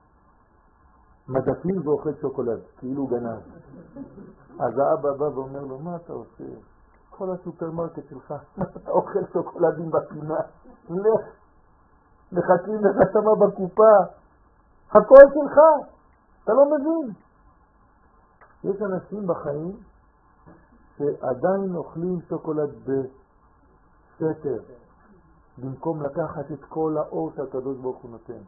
המדפים ואוכל שוקולד, כאילו גנב. אז האבא בא ואומר לו, מה אתה עושה? כל הסופרמרקט שלך, אתה אוכל שוקולדים בפינה, לך, מחכים לך שמה בקופה, הכל שלך, אתה לא מבין. יש אנשים בחיים שעדיין אוכלים שוקולד בסתר, במקום לקחת את כל האור שהקדוש ברוך הוא נותן.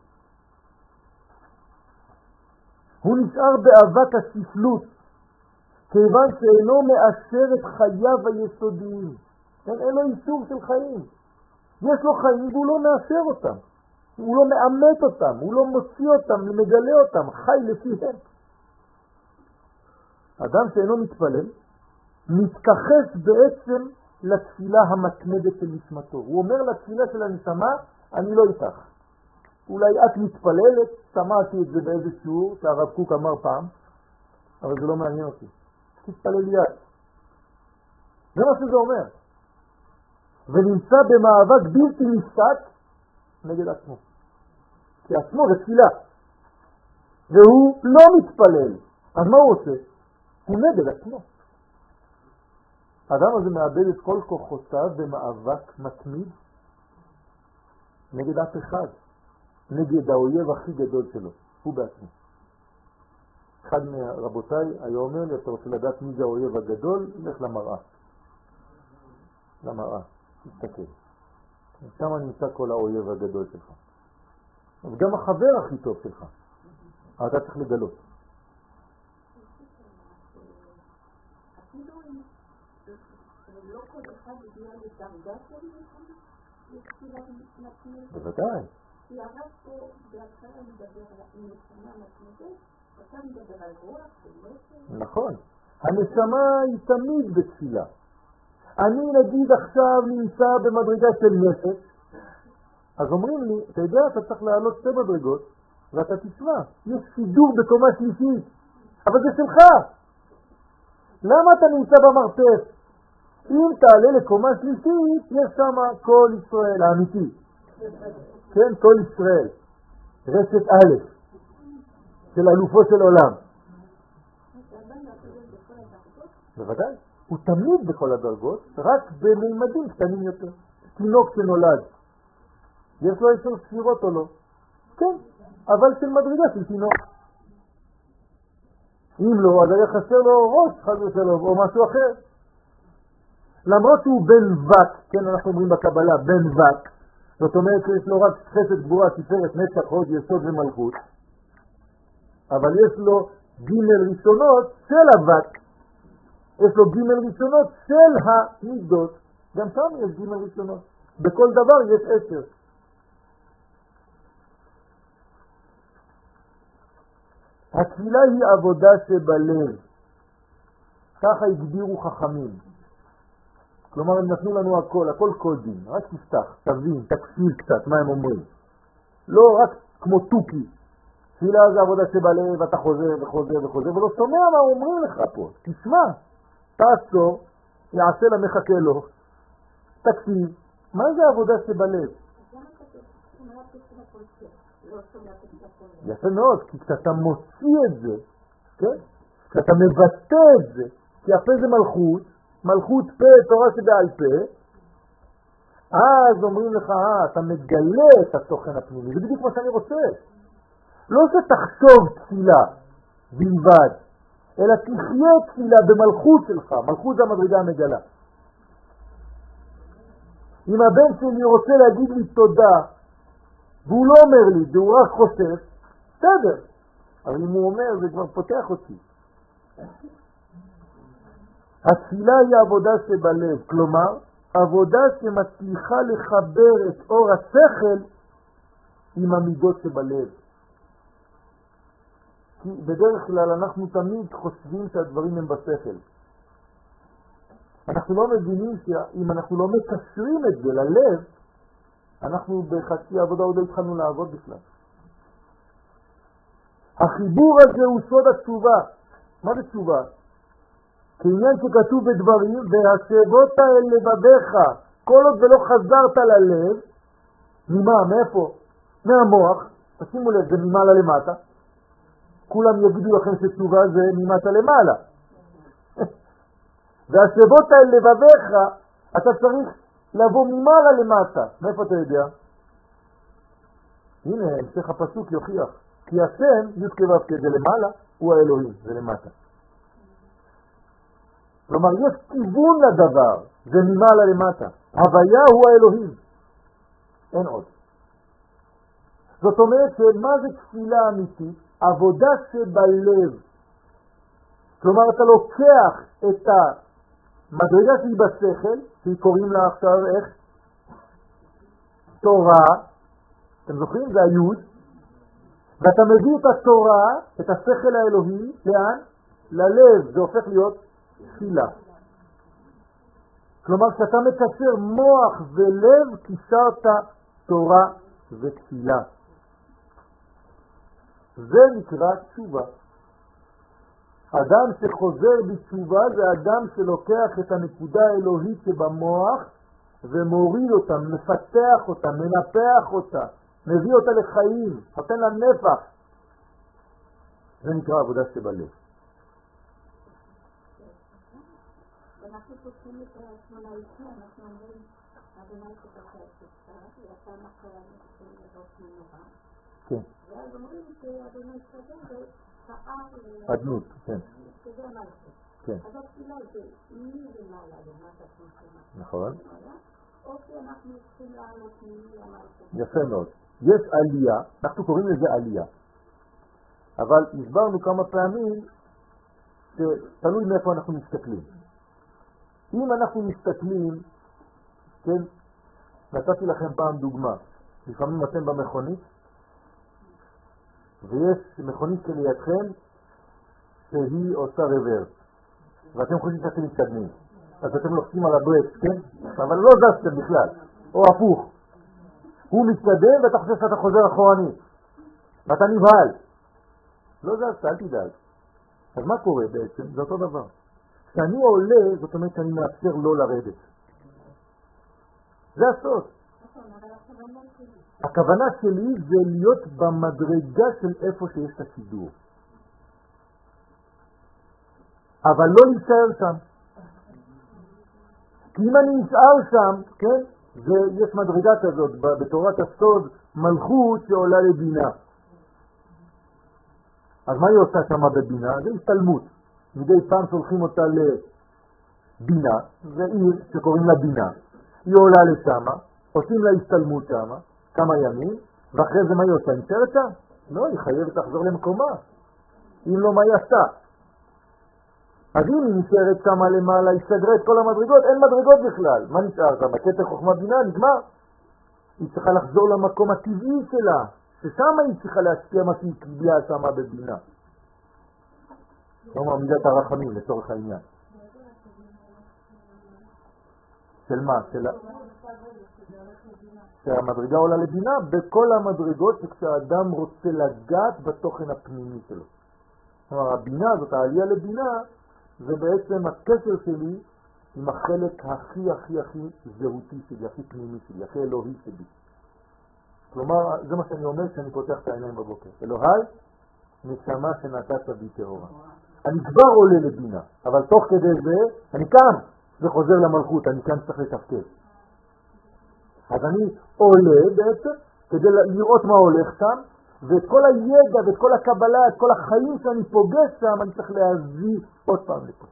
הוא נשאר באבק השפלות, כיוון שאינו מאשר את חייו היסודיים. אין לו איסור של חיים. יש לו חיים והוא לא מאשר אותם. הוא לא מאמת אותם, הוא לא מוציא אותם, הוא מגלה אותם, חי לפיהם. אדם שאינו מתפלל, מתכחש בעצם לתפילה המתמדת של נשמתו. הוא אומר לתפילה של הנשמה, אני לא איתך. אולי את מתפללת, שמעתי את זה באיזה שיעור שהרב קוק אמר פעם, אבל זה לא מעניין אותי. תתפלל יד. זה מה שזה אומר. ונמצא במאבק בלתי נפסק נגד עצמו. כי עצמו זה תפילה. והוא לא מתפלל. אז מה הוא עושה? הוא נגד עצמו. האדם הזה מאבד את כל כוחותיו במאבק מתמיד נגד אף אחד, נגד האויב הכי גדול שלו, הוא בעצמו. אחד מרבותיי היה אומר לי, אתה רוצה לדעת מי זה האויב הגדול? לך למראה. למראה, תסתכל. שם נמצא כל האויב הגדול שלך. וגם החבר הכי טוב שלך. אתה צריך לגלות. לא כל אחד הגיע לדרגה של תפילה מתמדת. בוודאי. כי הרב פה בהתחלה מדבר על הנשמה מתמדת, אתה מדבר על רוח ונפש. נכון. הנשמה היא תמיד בתפילה. אני נגיד עכשיו נמצא במדרגה של נפש, אז אומרים לי, אתה יודע, אתה צריך לעלות 2 מדרגות, ואתה תשמע, יש סידור בקומה שלישית, אבל זה שלך. למה אתה נמצא במרתף? אם תעלה לקומה שלישית, יש שם כל ישראל האמיתי. כן, כל ישראל. רשת א' של אלופו של עולם. בוודאי. הוא תמיד בכל הדרגות, רק בממדים קטנים יותר. תינוק שנולד. יש לו 10 ספירות או לא? כן, אבל של מדרגה של תינוק. אם לא, אז היה חסר לו ראש, חס ושלום, או משהו אחר. למרות שהוא בן וק, כן, אנחנו אומרים בקבלה, בן וק, זאת אומרת שיש לו רק חסד, גבורה, תפארת, נצח, הוד, יסוד ומלכות, אבל יש לו ג' ראשונות של הווק, יש לו ג' ראשונות של המידות, גם שם יש ג' ראשונות, בכל דבר יש 10. התפילה היא עבודה שבלב, ככה הגדירו חכמים. כלומר, הם נתנו לנו הכל קודים, רק תפתח, תבין, תקשיב קצת מה הם אומרים. לא רק כמו טוקי, תפילה זה עבודה שבלב, אתה חוזר וחוזר וחוזר, ולא שומע מה אומרים לך פה. תשמע, תעצור, יעשה למחכה לו, תקשיב, מה זה עבודה שבלב? יפה מאוד, כי כשאתה מוציא את זה, כן? כשאתה מבטא את זה, כי הפה זה מלכות, מלכות פה, תורה שבעל פה, אז אומרים לך, אתה מגלה את התוכן הפנימי, זה בדיוק מה שאני רוצה. לא שתחשוב תפילה בלבד, אלא תחיה תפילה במלכות שלך, מלכות זה המדרגה המגלה. אם הבן שלי רוצה להגיד לי תודה, והוא לא אומר לי, והוא רק חושב, בסדר. אבל אם הוא אומר, זה כבר פותח אותי. התפילה היא עבודה שבלב, כלומר, עבודה שמצליחה לחבר את אור השכל עם המידות שבלב. כי בדרך כלל אנחנו תמיד חושבים שהדברים הם בשכל. אנחנו לא מבינים שאם אנחנו לא מקשרים את זה ללב, אנחנו בחצי עבודה עוד לא התחלנו לעבוד בכלל. החיבור הזה הוא סוד התשובה. מה זה תשובה? כעניין שכתוב בדברים, והשבות אל לבביך, כל עוד ולא חזרת ללב, ממה? מאיפה? מהמוח. תשימו לב, זה ממעלה למטה. כולם יגידו לכם שתשובה זה ממטה למעלה. והשבות אל לבביך, אתה צריך לבוא ממעלה למטה. מאיפה אתה יודע? הנה, המשך הפסוק יוכיח. כי השם, י' כו' כ' זה למעלה, הוא האלוהים, זה למטה. כלומר, יש כיוון לדבר, זה ממעלה למטה. הוויה הוא האלוהים. אין עוד. זאת אומרת שמה זה תפילה אמיתית? עבודה שבלב. כלומר, אתה לוקח את המדרגה שהיא בשכל, שהיא קוראים לה עכשיו איך? תורה. אתם זוכרים? זה היוד. ואתה מביא את התורה, את השכל האלוהי, לאן? ללב. זה הופך להיות תפילה. כלומר, כשאתה מקשר מוח ולב, קישרת תורה ותפילה. זה נקרא תשובה. אדם שחוזר בתשובה זה אדם שלוקח את הנקודה האלוהית שבמוח ומוריד אותה, מפתח אותה, מנפח אותה, מביא אותה לחיים, נותן לה נפח. זה נקרא עבודה שבלב. אנחנו פותחים את השמונה לפני, אנחנו אומרים, אדוני שתחל שתחל, ויצא מחלה נתחיל לבוס מנורה. כן. ואז אומרים שאדוני שתחל ושאר אדנות, כן. שזה המלכות. כן. אז התפילה זה מי ומעלה למטה כמו שאנחנו. נכון. או שאנחנו צריכים לעלות מי למלכות. יפה מאוד. יש עלייה, אנחנו קוראים לזה עלייה. אבל הסברנו כמה פעמים שתלוי מאיפה אנחנו מסתכלים. אם אנחנו מסתכלים, כן, נתתי לכם פעם דוגמה, לפעמים אתם במכונית, ויש מכונית שלידכם שהיא עושה רוורס, ואתם חושבים שאתם מתקדמים, אז אתם לוחצים על הברקס, כן? אבל לא זזתם בכלל, או הפוך. הוא מתקדם ואתה חושב שאתה חוזר אחורנית, ואתה נבהל. לא זזת, אל תדאג. אז מה קורה בעצם? זה אותו דבר. כשאני עולה, זאת אומרת שאני מאפשר לא לרדת. זה הסוד. הכוונה שלי זה להיות במדרגה של איפה שיש את השידור. אבל לא להישאר שם. כי אם אני נשאר שם, כן, יש מדרגה כזאת בתורת הסוד, מלכות שעולה לבינה. אז מה היא עושה שם בבינה? זה הסתלמות. מדי פעם שולחים אותה לבינה, זה עיר שקוראים לה בינה. היא עולה לשם, עושים לה הסתלמות שם, כמה ימים, ואחרי זה מה היא עושה? נשארת שם? לא, היא חייבת לחזור למקומה. אם לא, מה היא עשתה? אז אם היא נשארת שם למעלה, היא סגרה את כל המדרגות, אין מדרגות בכלל. מה נשאר שם? כתר חוכמה בינה, נגמר. היא צריכה לחזור למקום הטבעי שלה, ששם היא צריכה להשקיע מה שהיא קיבלה שם בבינה. לא מעמידת הרחמים לצורך העניין. של מה? שהמדרגה עולה לבינה בכל המדרגות שכשהאדם רוצה לגעת בתוכן הפנימי שלו. כלומר, הבינה הזאת, העלייה לבינה, זה בעצם הקשר שלי עם החלק הכי הכי הכי זהותי שלי, הכי פנימי שלי, הכי אלוהי שלי. כלומר, זה מה שאני אומר כשאני פותח את העיניים בבוקר. אלוהי, נשמה שנתת בי טהורה. אני כבר עולה לבינה, אבל תוך כדי זה, אני קם וחוזר למלכות, אני כאן צריך לתפקד. אז אני עולה בעצם כדי לראות מה הולך שם, ואת כל הידע ואת כל הקבלה, את כל החיים שאני פוגש שם, אני צריך להביא עוד פעם לפה.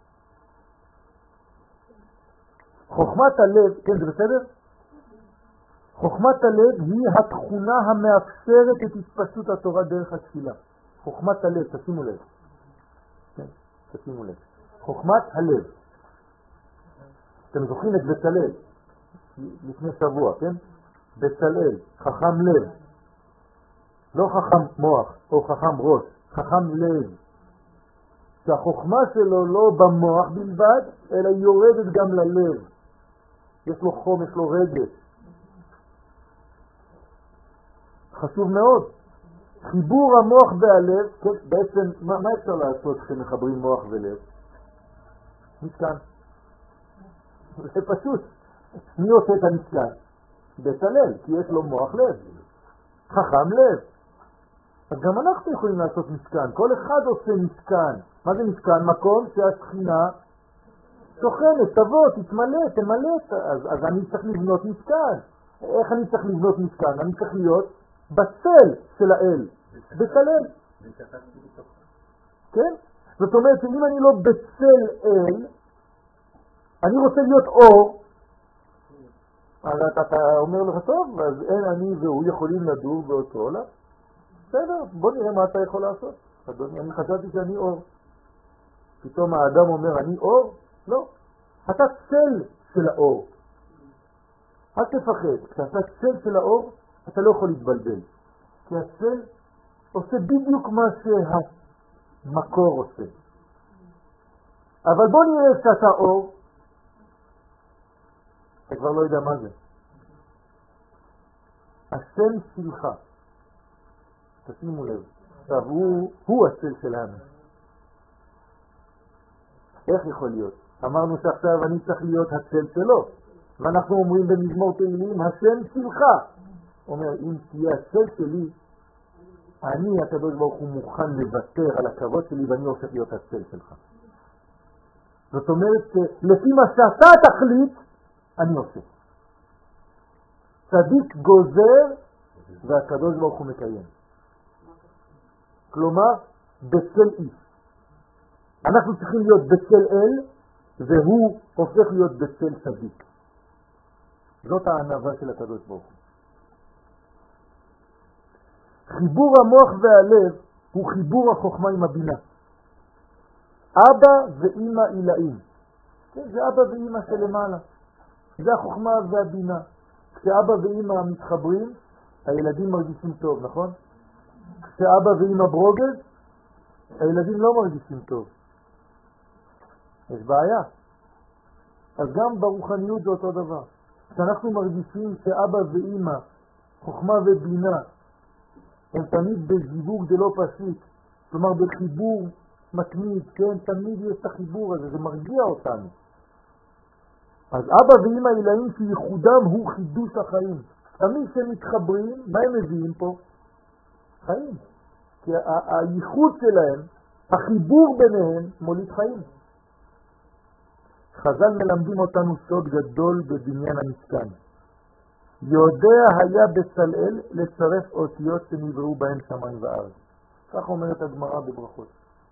חוכמת הלב, כן, זה בסדר? חוכמת הלב היא התכונה המאפשרת את התפשטות התורה דרך התפילה. חוכמת הלב, תשימו לב. כן, תשימו לב. חוכמת הלב. אתם זוכרים את בצלאל לפני שבוע, כן? בצלאל, חכם לב. לא חכם מוח או חכם ראש, חכם לב. שהחוכמה שלו לא במוח בלבד, אלא היא יורדת גם ללב. יש לו חום, יש לו רגש. חשוב מאוד. חיבור המוח והלב, בעצם, מה אפשר לעשות כשמחברים מוח ולב? מתקן. זה פשוט. מי עושה את המתקן? בצלאל, כי יש לו מוח לב. חכם לב. אז גם אנחנו יכולים לעשות מתקן. כל אחד עושה מתקן. מה זה מתקן? מקום שהשכינה שוכנת, תבוא, תתמלא, תמלא. אז אני צריך לבנות מתקן. איך אני צריך לבנות מתקן? אני צריך להיות בצל של האל. בצלאל. כן? זאת אומרת שאם אני לא בצל אל, אני רוצה להיות אור, אז אתה אומר לך, טוב, אז אין אני והוא יכולים לדור באותו עולם. בסדר, בוא נראה מה אתה יכול לעשות. אדוני, אני חשבתי שאני אור. פתאום האדם אומר, אני אור? לא. אתה צל של האור. אל תפחד. כשאתה צל של האור, אתה לא יכול להתבלבל. כי הצל עושה בדיוק מה שהמקור עושה. אבל בוא נראה שאתה אור. אתה כבר לא יודע מה זה. השם שלך. תשימו לב. עכשיו, הוא הצל שלנו. איך יכול להיות? אמרנו שעכשיו אני צריך להיות הצל שלו. ואנחנו אומרים במזמור תהילים, השם שלך. אומר, אם תהיה הצל שלי, אני, הקדוש ברוך הוא, מוכן לוותר על הכבוד שלי, ואני הופך להיות הצל שלך. זאת אומרת, לפי מה שאתה תחליט, אני עושה. צדיק גוזר והקדוש ברוך הוא מקיים. כלומר, בצל איש. אנחנו צריכים להיות בצל אל, והוא הופך להיות בצל צדיק. זאת הענווה של הקדוש ברוך הוא. חיבור המוח והלב הוא חיבור החוכמה עם הבינה. אבא ואמא עילאים. זה אבא ואמא שלמעלה. זה החוכמה והבינה. כשאבא ואמא מתחברים, הילדים מרגישים טוב, נכון? כשאבא ואמא ברוגז, הילדים לא מרגישים טוב. יש בעיה. אז גם ברוחניות זה אותו דבר. כשאנחנו מרגישים שאבא ואמא, חוכמה ובינה, הם תמיד בזיווג, זה לא פשוט. כלומר בחיבור מתמיד, כן, תמיד יש את החיבור הזה, זה מרגיע אותנו. אז אבא ואמא עילאים שייחודם הוא חידוש החיים. תמיד שמתחברים, מה הם מביאים פה? חיים. כי הייחוד שלהם, החיבור ביניהם, מוליד חיים. חז"ל מלמדים אותנו סוד גדול בבניין המשכן. יודע היה בצלאל לצרף אותיות שנבראו בהן שמיים וארץ. כך אומרת הגמרא בברכות.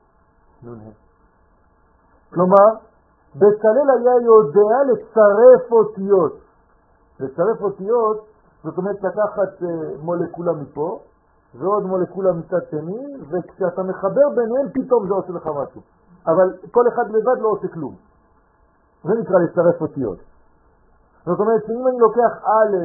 כלומר, בצלאל היה יודע לצרף אותיות. לצרף אותיות, זאת אומרת לקחת מולקולה מפה, ועוד מולקולה מצד שני, וכשאתה מחבר ביניהם פתאום זה עושה לך משהו. אבל כל אחד לבד לא עושה כלום. זה נקרא לצרף אותיות. זאת אומרת שאם אני לוקח א'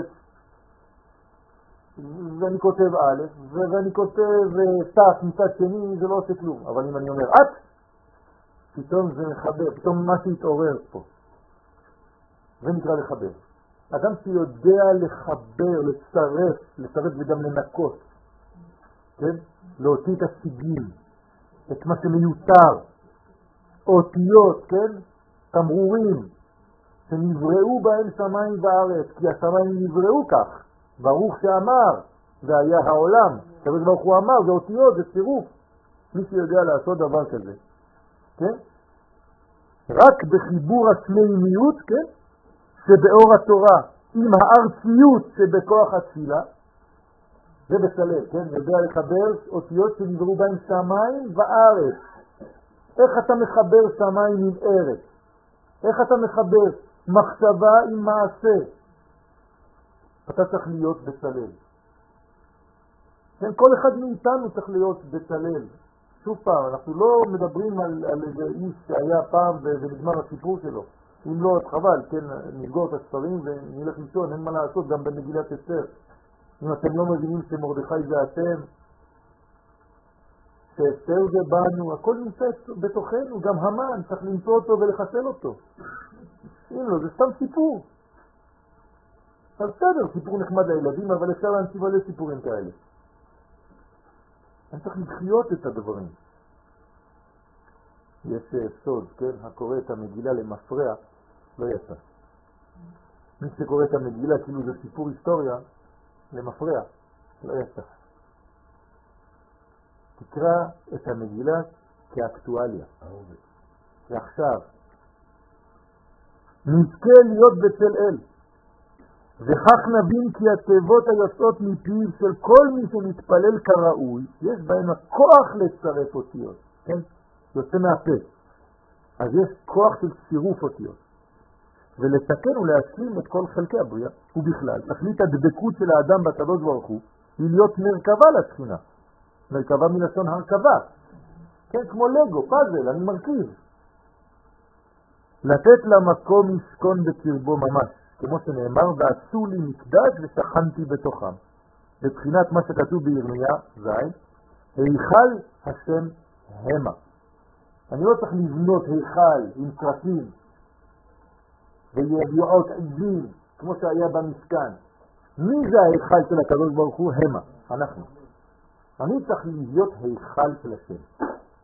ואני כותב א' ואני כותב ת' מצד שני, זה לא עושה כלום. אבל אם אני אומר את, פתאום זה מחבר, פתאום משהו יתעורר פה. זה נקרא לחבר. אדם שיודע לחבר, לצרף וגם לנקות, כן? להוציא את הסיגים, את מה שמיותר, אותיות, כן? תמרורים, שנבראו בהם שמיים וארץ, כי השמיים נבראו כך, ברוך שאמר, והיה העולם, הקדוש ברוך הוא אמר, זה אותיות, זה צירוף. מי שיודע לעשות דבר כזה, כן? רק בחיבור השמימיות, כן? שבאור התורה, עם הארציות שבכוח התפילה, זה בצלאל, כן? יודע לחבר אותיות שנבראו בהם שמיים וארץ. איך אתה מחבר שמיים עם ארץ? איך אתה מחבר מחשבה עם מעשה? אתה צריך להיות בצלאל. כן, כל אחד מאיתנו צריך להיות בצלאל. שוב פעם, אנחנו לא מדברים על איזה איש שהיה פעם ונגמר הסיפור שלו. אם לא, חבל, כן, נסגור את הספרים ונלך לישון, אין מה לעשות, גם במגילת אסתר. אם אתם לא מבינים שמרדכי זה אתם, שאסתר זה בנו, הכל נמצא בתוכנו, גם המן, צריך למצוא אותו ולחסל אותו. אם לא, זה סתם סיפור. אז בסדר, סיפור נחמד לילדים, אבל אפשר להנציב עלי סיפורים כאלה. אני צריך לחיות את הדברים. יש סוד, כן? הקורא את המגילה למפרע, לא יצא. מי שקורא את המגילה כאילו זה סיפור היסטוריה, למפרע, לא יצא. תקרא את המגילה כאקטואליה. ועכשיו, נזכה להיות בצל אל, וכך נבין כי התיבות היוצאות מפיו של כל מי שמתפלל כראוי, יש בהם הכוח לצרף אותיות, כן? יוצא מהפה. אז יש כוח של צירוף אותיות. ולתקן ולהשלים את כל חלקי הבריאה. ובכלל, תכלית הדבקות של האדם בקדוש ברוך הוא, היא להיות מרכבה לשכינה. מרכבה מלשון הרכבה. כן, כמו לגו, פאזל, אני מרכיב. לתת למקום ישכון בקרבו ממש. כמו שנאמר, ועשו לי מקדש ושכנתי בתוכם. בבחינת מה שכתוב בירמיה זין, היכל השם המה. אני לא צריך לבנות היכל עם צרפים ויביעות עזים כמו שהיה במשכן. מי זה ההיכל של הקדוש ברוך הוא? המה, אנחנו. אני צריך להיות היכל של השם.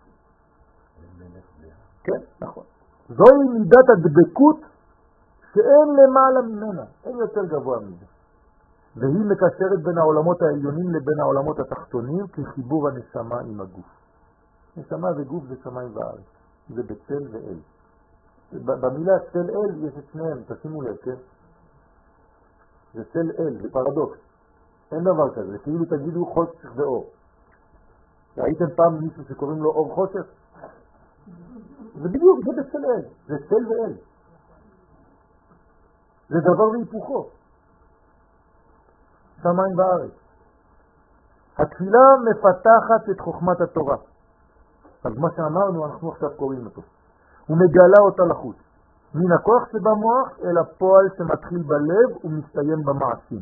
כן, נכון. זוהי מידת הדבקות שאין למעלה ממנה, אין יותר גבוה מזה. והיא מקשרת בין העולמות העליונים לבין העולמות התחתונים כחיבור הנשמה עם הגוף. נשמה וגוף זה שמיים וארץ, זה בצל ואל. במילה צל אל יש את שניהם, תשימו לב, כן? זה צל אל, זה פרדוקס. אין דבר כזה, כאילו תגידו חושך ואור. ראיתם פעם מישהו שקוראים לו אור חושך? זה בדיוק, זה בצל אל, זה צל ואל. זה דבר והיפוכו. שמיים וארץ. התפילה מפתחת את חוכמת התורה. אז מה שאמרנו, אנחנו עכשיו קוראים אותו. ומגלה אותה לחוץ. מן הכוח שבמוח אל הפועל שמתחיל בלב ומסתיים במעשים.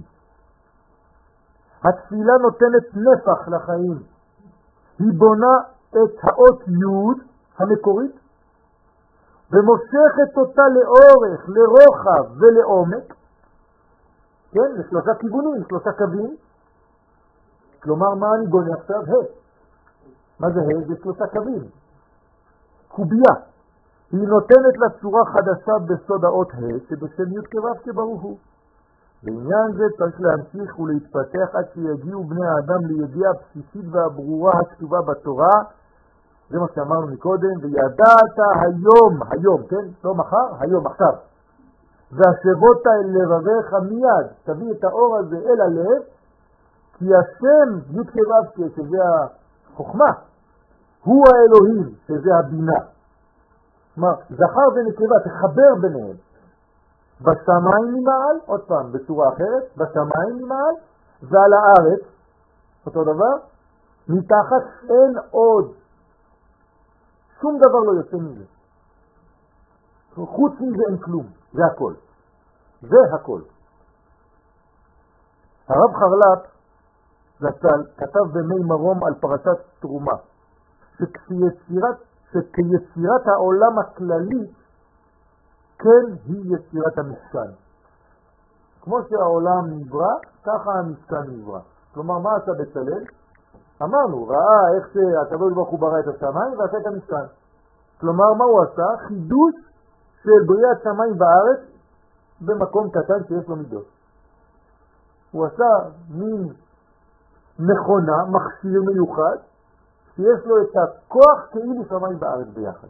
התפילה נותנת נפח לחיים. היא בונה את האות י' המקורית ומושכת אותה לאורך, לרוחב ולעומק. כן, לשלושה כיוונים, שלושה קווים. כלומר, מה אני בונה עכשיו? מה זה זה שלושה קווים. קוביה. היא נותנת לה צורה חדשה בסוד האות שבשם י' כו' כברוך הוא. בעניין זה צריך להמשיך ולהתפתח עד שיגיעו בני האדם לידיעה הבסיסית והברורה הכתובה בתורה. זה מה שאמרנו מקודם, וידעת היום, כן? לא מחר, היום, עכשיו. והשבות אל לבביך מיד, תביא את האור הזה אל הלב, כי השם י' כו' שזה החוכמה, הוא האלוהים, שזה הבינה. כלומר, זכר ונקבה, תחבר ביניהם. בשמיים ממעל, עוד פעם, בצורה אחרת, בשמיים ממעל, ועל הארץ, אותו דבר, מתחת אין עוד. שום דבר לא יוצא מזה. חוץ מזה אין כלום, זה הכל. זה הכל. הרב חרל"פ זצ"ל כתב במי מרום על פרשת תרומה, שכיצירת העולם הכללי, כן היא יצירת המשכן. כמו שהעולם נברא, ככה המשכן נברא. כלומר, מה עשה בצלאל? אמרנו, ראה איך שהקדוש ברוך הוא ברא את השמיים ועשה את המשכן. כלומר, מה הוא עשה? חידוש של בריאת שמיים בארץ במקום קטן שיש לו מידות. הוא עשה מין מכונה, מכשיר מיוחד, שיש לו את הכוח כאילו שמיים בארץ ביחד.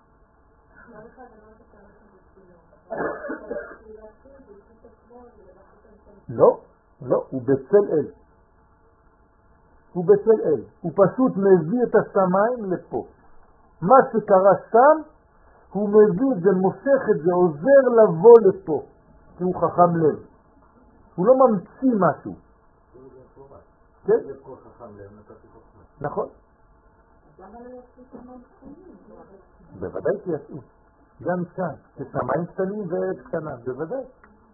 לא, הוא בצל אל. הוא בצל אל. הוא פשוט מביא את השמיים לפה. מה שקרה שם, הוא מביא את זה, מושך את זה, עוזר לבוא לפה. כי הוא חכם לב. הוא לא ממציא משהו. כן? נכון. בוודאי שיעשו. גם כאן, ששמיים קטנים וארץ קטנה, בוודאי.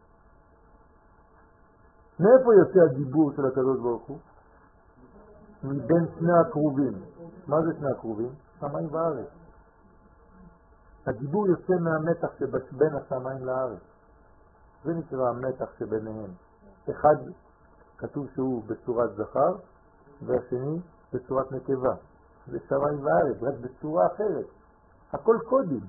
מאיפה יוצא הדיבור של הקדוש ברוך הוא? מבין שני הקרובים. מה זה שני הקרובים? שמיים וארץ. הדיבור יוצא מהמתח שבין השמיים לארץ. זה נקרא המתח שביניהם. אחד כתוב שהוא בצורת זכר, והשני בצורת נקבה. זה שמיים וארץ, רק בצורה אחרת. הכל קודים.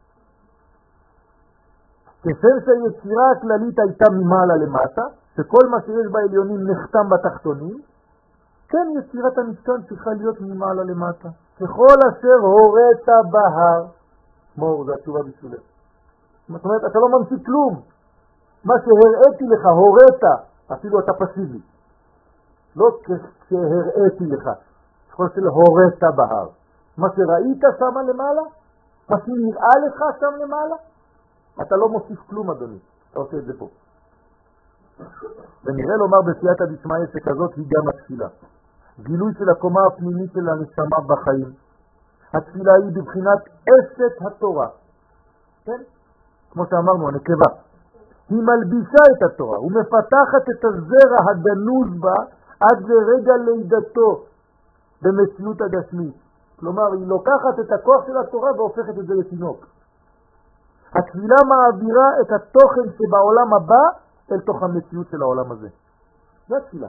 כשם שהיצירה הכללית הייתה ממעלה למטה, שכל מה שיש בעליונים נחתם בתחתונים, כן יצירת המשכן צריכה להיות ממעלה למטה. ככל אשר הורית בהר, מור, זה התשובה בשבילה. זאת אומרת, אתה לא ממציא כלום. מה שהראיתי לך, הורית, אפילו אתה פסיבי. לא כשהראיתי לך, ככל של הורית בהר. מה שראית שם למעלה, מה שנראה לך שם למעלה, אתה לא מוסיף כלום, אדוני. אתה עושה את זה פה. ונראה לומר בסייעתא דשמיא שכזאת היא גם התפילה. גילוי של הקומה הפנימית של הנשמה בחיים. התפילה היא בבחינת אשת התורה. כן? כמו שאמרנו, הנקבה. היא מלבישה את התורה ומפתחת את הזרע הגנוז בה עד לרגע לידתו במציאות הגשמית. כלומר, היא לוקחת את הכוח של התורה והופכת את זה לתינוק. התפילה מעבירה את התוכן שבעולם הבא אל תוך המציאות של העולם הזה. זה התפילה.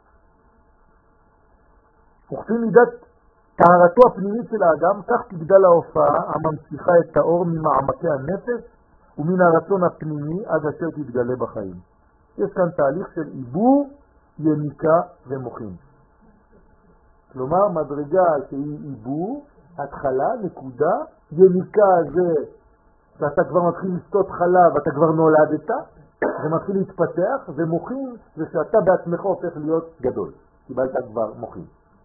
וכפי מידת טהרתו הפנימית של האדם, כך תגדל ההופעה הממשיכה את האור ממעמקי הנפש ומן הרצון הפנימי עד אשר תתגלה בחיים. יש כאן תהליך של עיבור, יניקה ומוחין. כלומר, מדרגה שהיא עיבור, התחלה, נקודה, יניקה זה שאתה כבר מתחיל לשתות חלב, אתה כבר נולדת, זה מתחיל להתפתח, ומוחין זה שאתה בעצמך הופך להיות גדול. קיבלת כבר מוחין.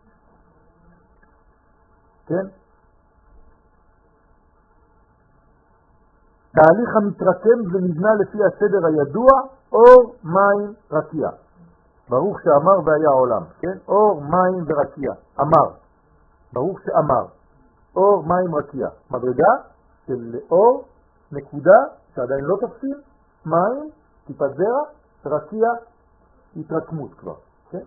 כן? תהליך המתרקם ונבנה לפי הסדר הידוע, אור, מים, רקיע. ברוך שאמר והיה עולם, כן? אור, מים ורקיע. אמר. ברוך שאמר. אור, מים, רקיע. מדרגה של אור, נקודה, שעדיין לא תפסים, מים, טיפת זרע, רקיע, התרקמות כבר, כן?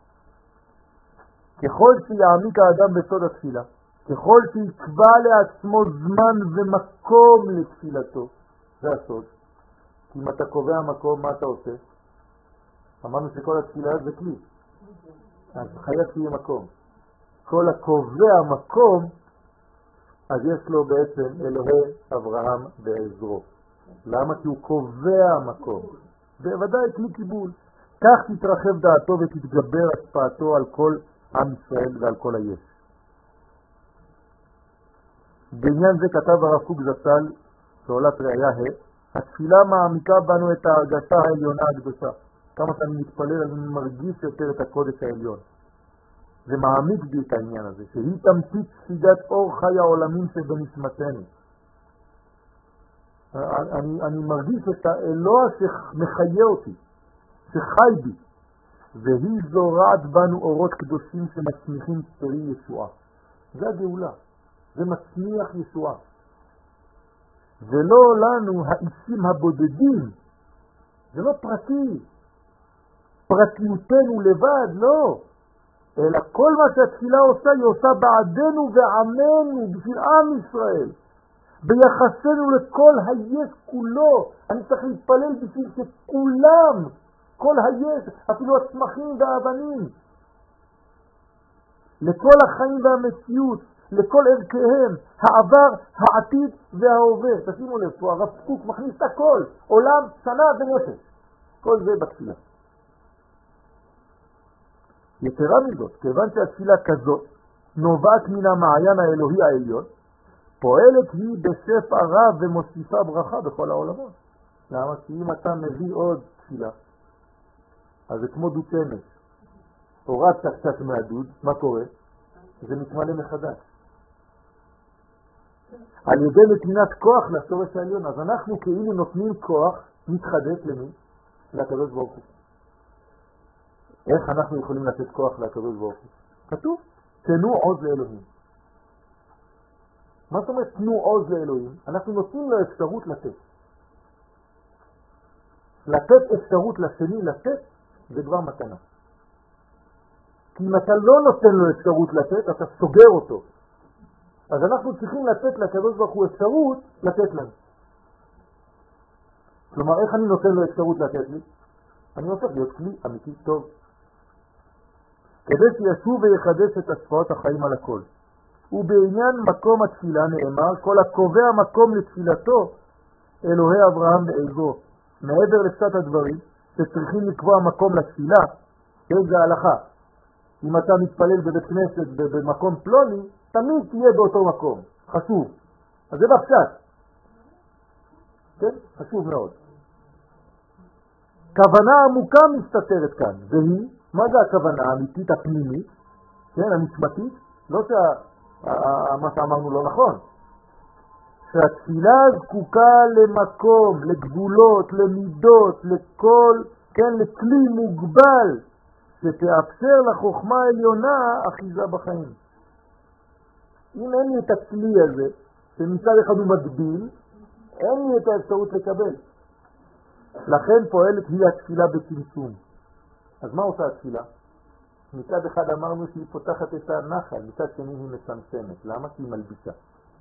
ככל שיעמיק האדם בסוד התפילה, ככל שיקבע לעצמו זמן ומקום לתפילתו, זה הסוד. כי אם אתה קובע מקום, מה אתה עושה? אמרנו שכל התפילה זה כלי, אז חייב שיהיה מקום. כל הקובע מקום, אז יש לו בעצם אלוהי אברהם בעזרו. למה? כי הוא קובע מקום. בוודאי כלי קיבול. כך תתרחב דעתו ותתגבר השפעתו על כל עם ישראל ועל כל היש. בעניין זה כתב הרב קוק זצ"ל, שעולת ראיה התפילה מעמיקה בנו את ההרגשה העליונה הקדושה. כמה שאני מתפלל אני מרגיש יותר את הקודש העליון. זה מעמיק בי את העניין הזה, שהיא תמצית ספיגת אור חי העולמים שבנשמתנו. אני מרגיש את האלוה שמחיה אותי, שחי בי, והיא זורעת בנו אורות קדושים שמצמיחים פרי ישועה. זה הגאולה, זה מצמיח ישועה. ולא לנו האישים הבודדים, זה לא פרטי, פרטיותנו לבד, לא. אלא כל מה שהתפילה עושה, היא עושה בעדנו ועמנו, בשביל עם ישראל. ביחסנו לכל היש כולו. אני צריך להתפלל בשביל שכולם, כל היש, אפילו הצמחים והאבנים, לכל החיים והמציאות, לכל ערכיהם, העבר, העתיד וההווה. תשימו לב פה, הרב קוק מכניס את הכל, עולם, שנה ונפש. כל זה בתפילה. יתרה מזאת, כיוון שהתפילה כזאת נובעת מן המעיין האלוהי העליון, פועלת היא בשפע רב ומוסיפה ברכה בכל העולמות. למה? כי אם אתה מביא עוד תפילה, אז זה כמו דוד שמש. הורדת קצת מהדוד, מה קורה? זה מתמלא מחדש. על ידי נתינת כוח לשורש העליון, אז אנחנו כאילו נותנים כוח מתחדש למי? לקדוש ברוך הוא. איך אנחנו יכולים לתת כוח לקדוש ברוך הוא? כתוב, תנו עוז לאלוהים. מה זאת אומרת תנו עוז לאלוהים? אנחנו נותנים לו אפשרות לתת. לתת אפשרות לשני לתת, זה כבר מתנה. כי אם אתה לא נותן לו אפשרות לתת, אתה סוגר אותו. אז אנחנו צריכים לתת לקדוש ברוך הוא אפשרות לתת לנו. כלומר, איך אני נותן לו אפשרות לתת לי? אני הופך להיות כלי אמיתי טוב. כדי שישוב ויחדש את השפעות החיים על הכל. ובעניין מקום התפילה נאמר, כל הקובע מקום לתפילתו, אלוהי אברהם בעזרו. מעבר לפשט הדברים, שצריכים לקבוע מקום לתפילה, כן, זה ההלכה. אם אתה מתפלל בבית כנסת במקום פלוני, תמיד תהיה באותו מקום. חשוב. אז זה בפשט. כן? חשוב מאוד. כוונה עמוקה מסתתרת כאן, והיא, מה זה הכוונה האמיתית הפנימית, כן, הנשמתית? לא מה שאמרנו לא נכון. שהתפילה זקוקה למקום, לגבולות, למידות, לכל, כן, לכלי מוגבל, שתאפשר לחוכמה העליונה אחיזה בחיים. אם אין לי את הכלי הזה, שמצד אחד הוא מגביל, אין לי את האפשרות לקבל. לכן פועלת היא התפילה בצמצום. אז מה עושה התפילה? מצד אחד אמרנו שהיא פותחת את הנחל, מצד שני היא מצמצמת. למה? כי היא מלבישה.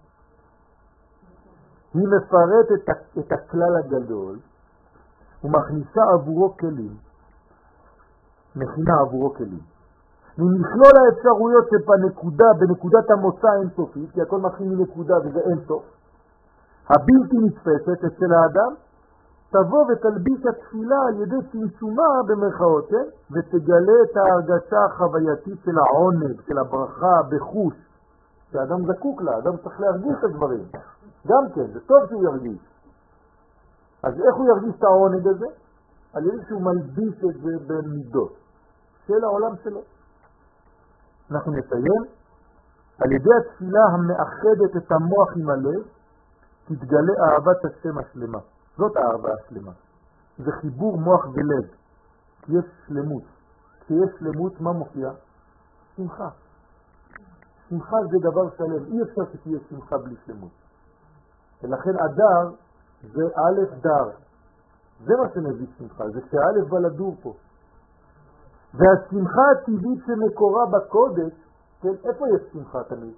היא מפרטת את הכלל הגדול ומכניסה עבורו כלים. מכינה עבורו כלים. ממכלול האפשרויות בנקודת המוצא אינסופית, כי הכל מתחיל מנקודה וזה אינסוף, הבלתי נתפסת אצל האדם, תבוא ותלביש התפילה על ידי צמצומה במרכאות, כן? ותגלה את ההרגשה החווייתית של העונג, של הברכה, בחוש, שהאדם זקוק לה, האדם צריך להרגיש את הדברים. גם כן, זה טוב שהוא ירגיש. אז איך הוא ירגיש את העונג הזה? על ידי שהוא מלביש את זה במידות של העולם שלו. אנחנו נסיים. על ידי התפילה המאחדת את המוח עם הלב, תתגלה אהבת השם השלמה. זאת האהבה השלמה. זה חיבור מוח ולב. כי יש שלמות. כי יש שלמות, מה מופיע? שמחה. שמחה זה דבר שלם. אי אפשר שתהיה שמחה בלי שלמות. ולכן אדר זה א' דר. זה מה שמביא שמחה. זה כשא' בא לדור פה. והשמחה הטבעית שמקורה בקודש, כן, איפה יש שמחה תמיד?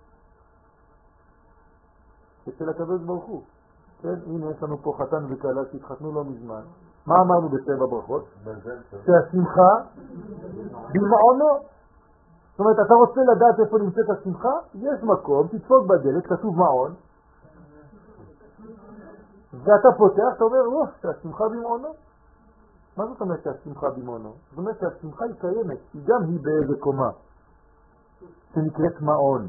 אצל הקדוש ברוך הוא. כן, הנה יש לנו פה חתן וכלה שהתחתנו לא מזמן. מה אמרנו בסבב הברכות? שהשמחה במעונו. זאת אומרת, אתה רוצה לדעת איפה נמצאת השמחה? יש מקום, תדפוק בדלת, כתוב מעון. ואתה פותח, אתה אומר, לא, שהשמחה במעונו. מה זאת אומרת שהשמחה במעונו? זאת אומרת שהשמחה היא קיימת, היא גם היא באיזה קומה, שנקראת מעון.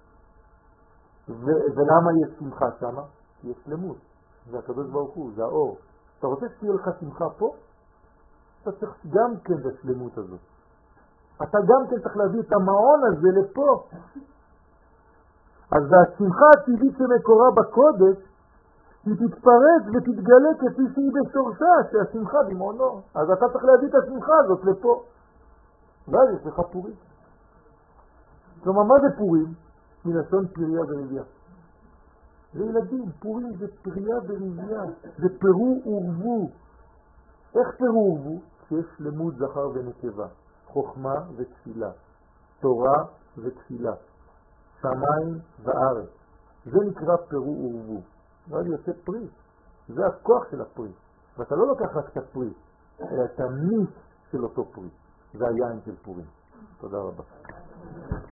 ולמה יש שמחה שם? כי יש שלמות. זה הקדוש ברוך הוא, זה האור. אתה רוצה שתהיה לך שמחה פה? אתה צריך גם כן את השלמות הזאת. אתה גם כן צריך להביא את המעון הזה לפה. אז השמחה הטבעית שמקורה בקודש, היא תתפרץ ותתגלה כפי שהיא בשורשה, שהשמחה במעונו. אז אתה צריך להביא את השמחה הזאת לפה. ואז יש לך פורים. כלומר, מה זה פורים? מלשון פריה ורבייה. זה ילדים, פורים זה פריה ורבייה. זה פירו ורבו. איך פירו ורבו? שיש למוד זכר ונקבה. חוכמה ותפילה. תורה ותפילה. שמיים וארץ. זה נקרא פירו ורבו. ואז יוצא פרי. זה הכוח של הפרי. ואתה לא לוקח רק את הפרי, אלא את המיץ של אותו פרי. זה היין של פורים. תודה רבה.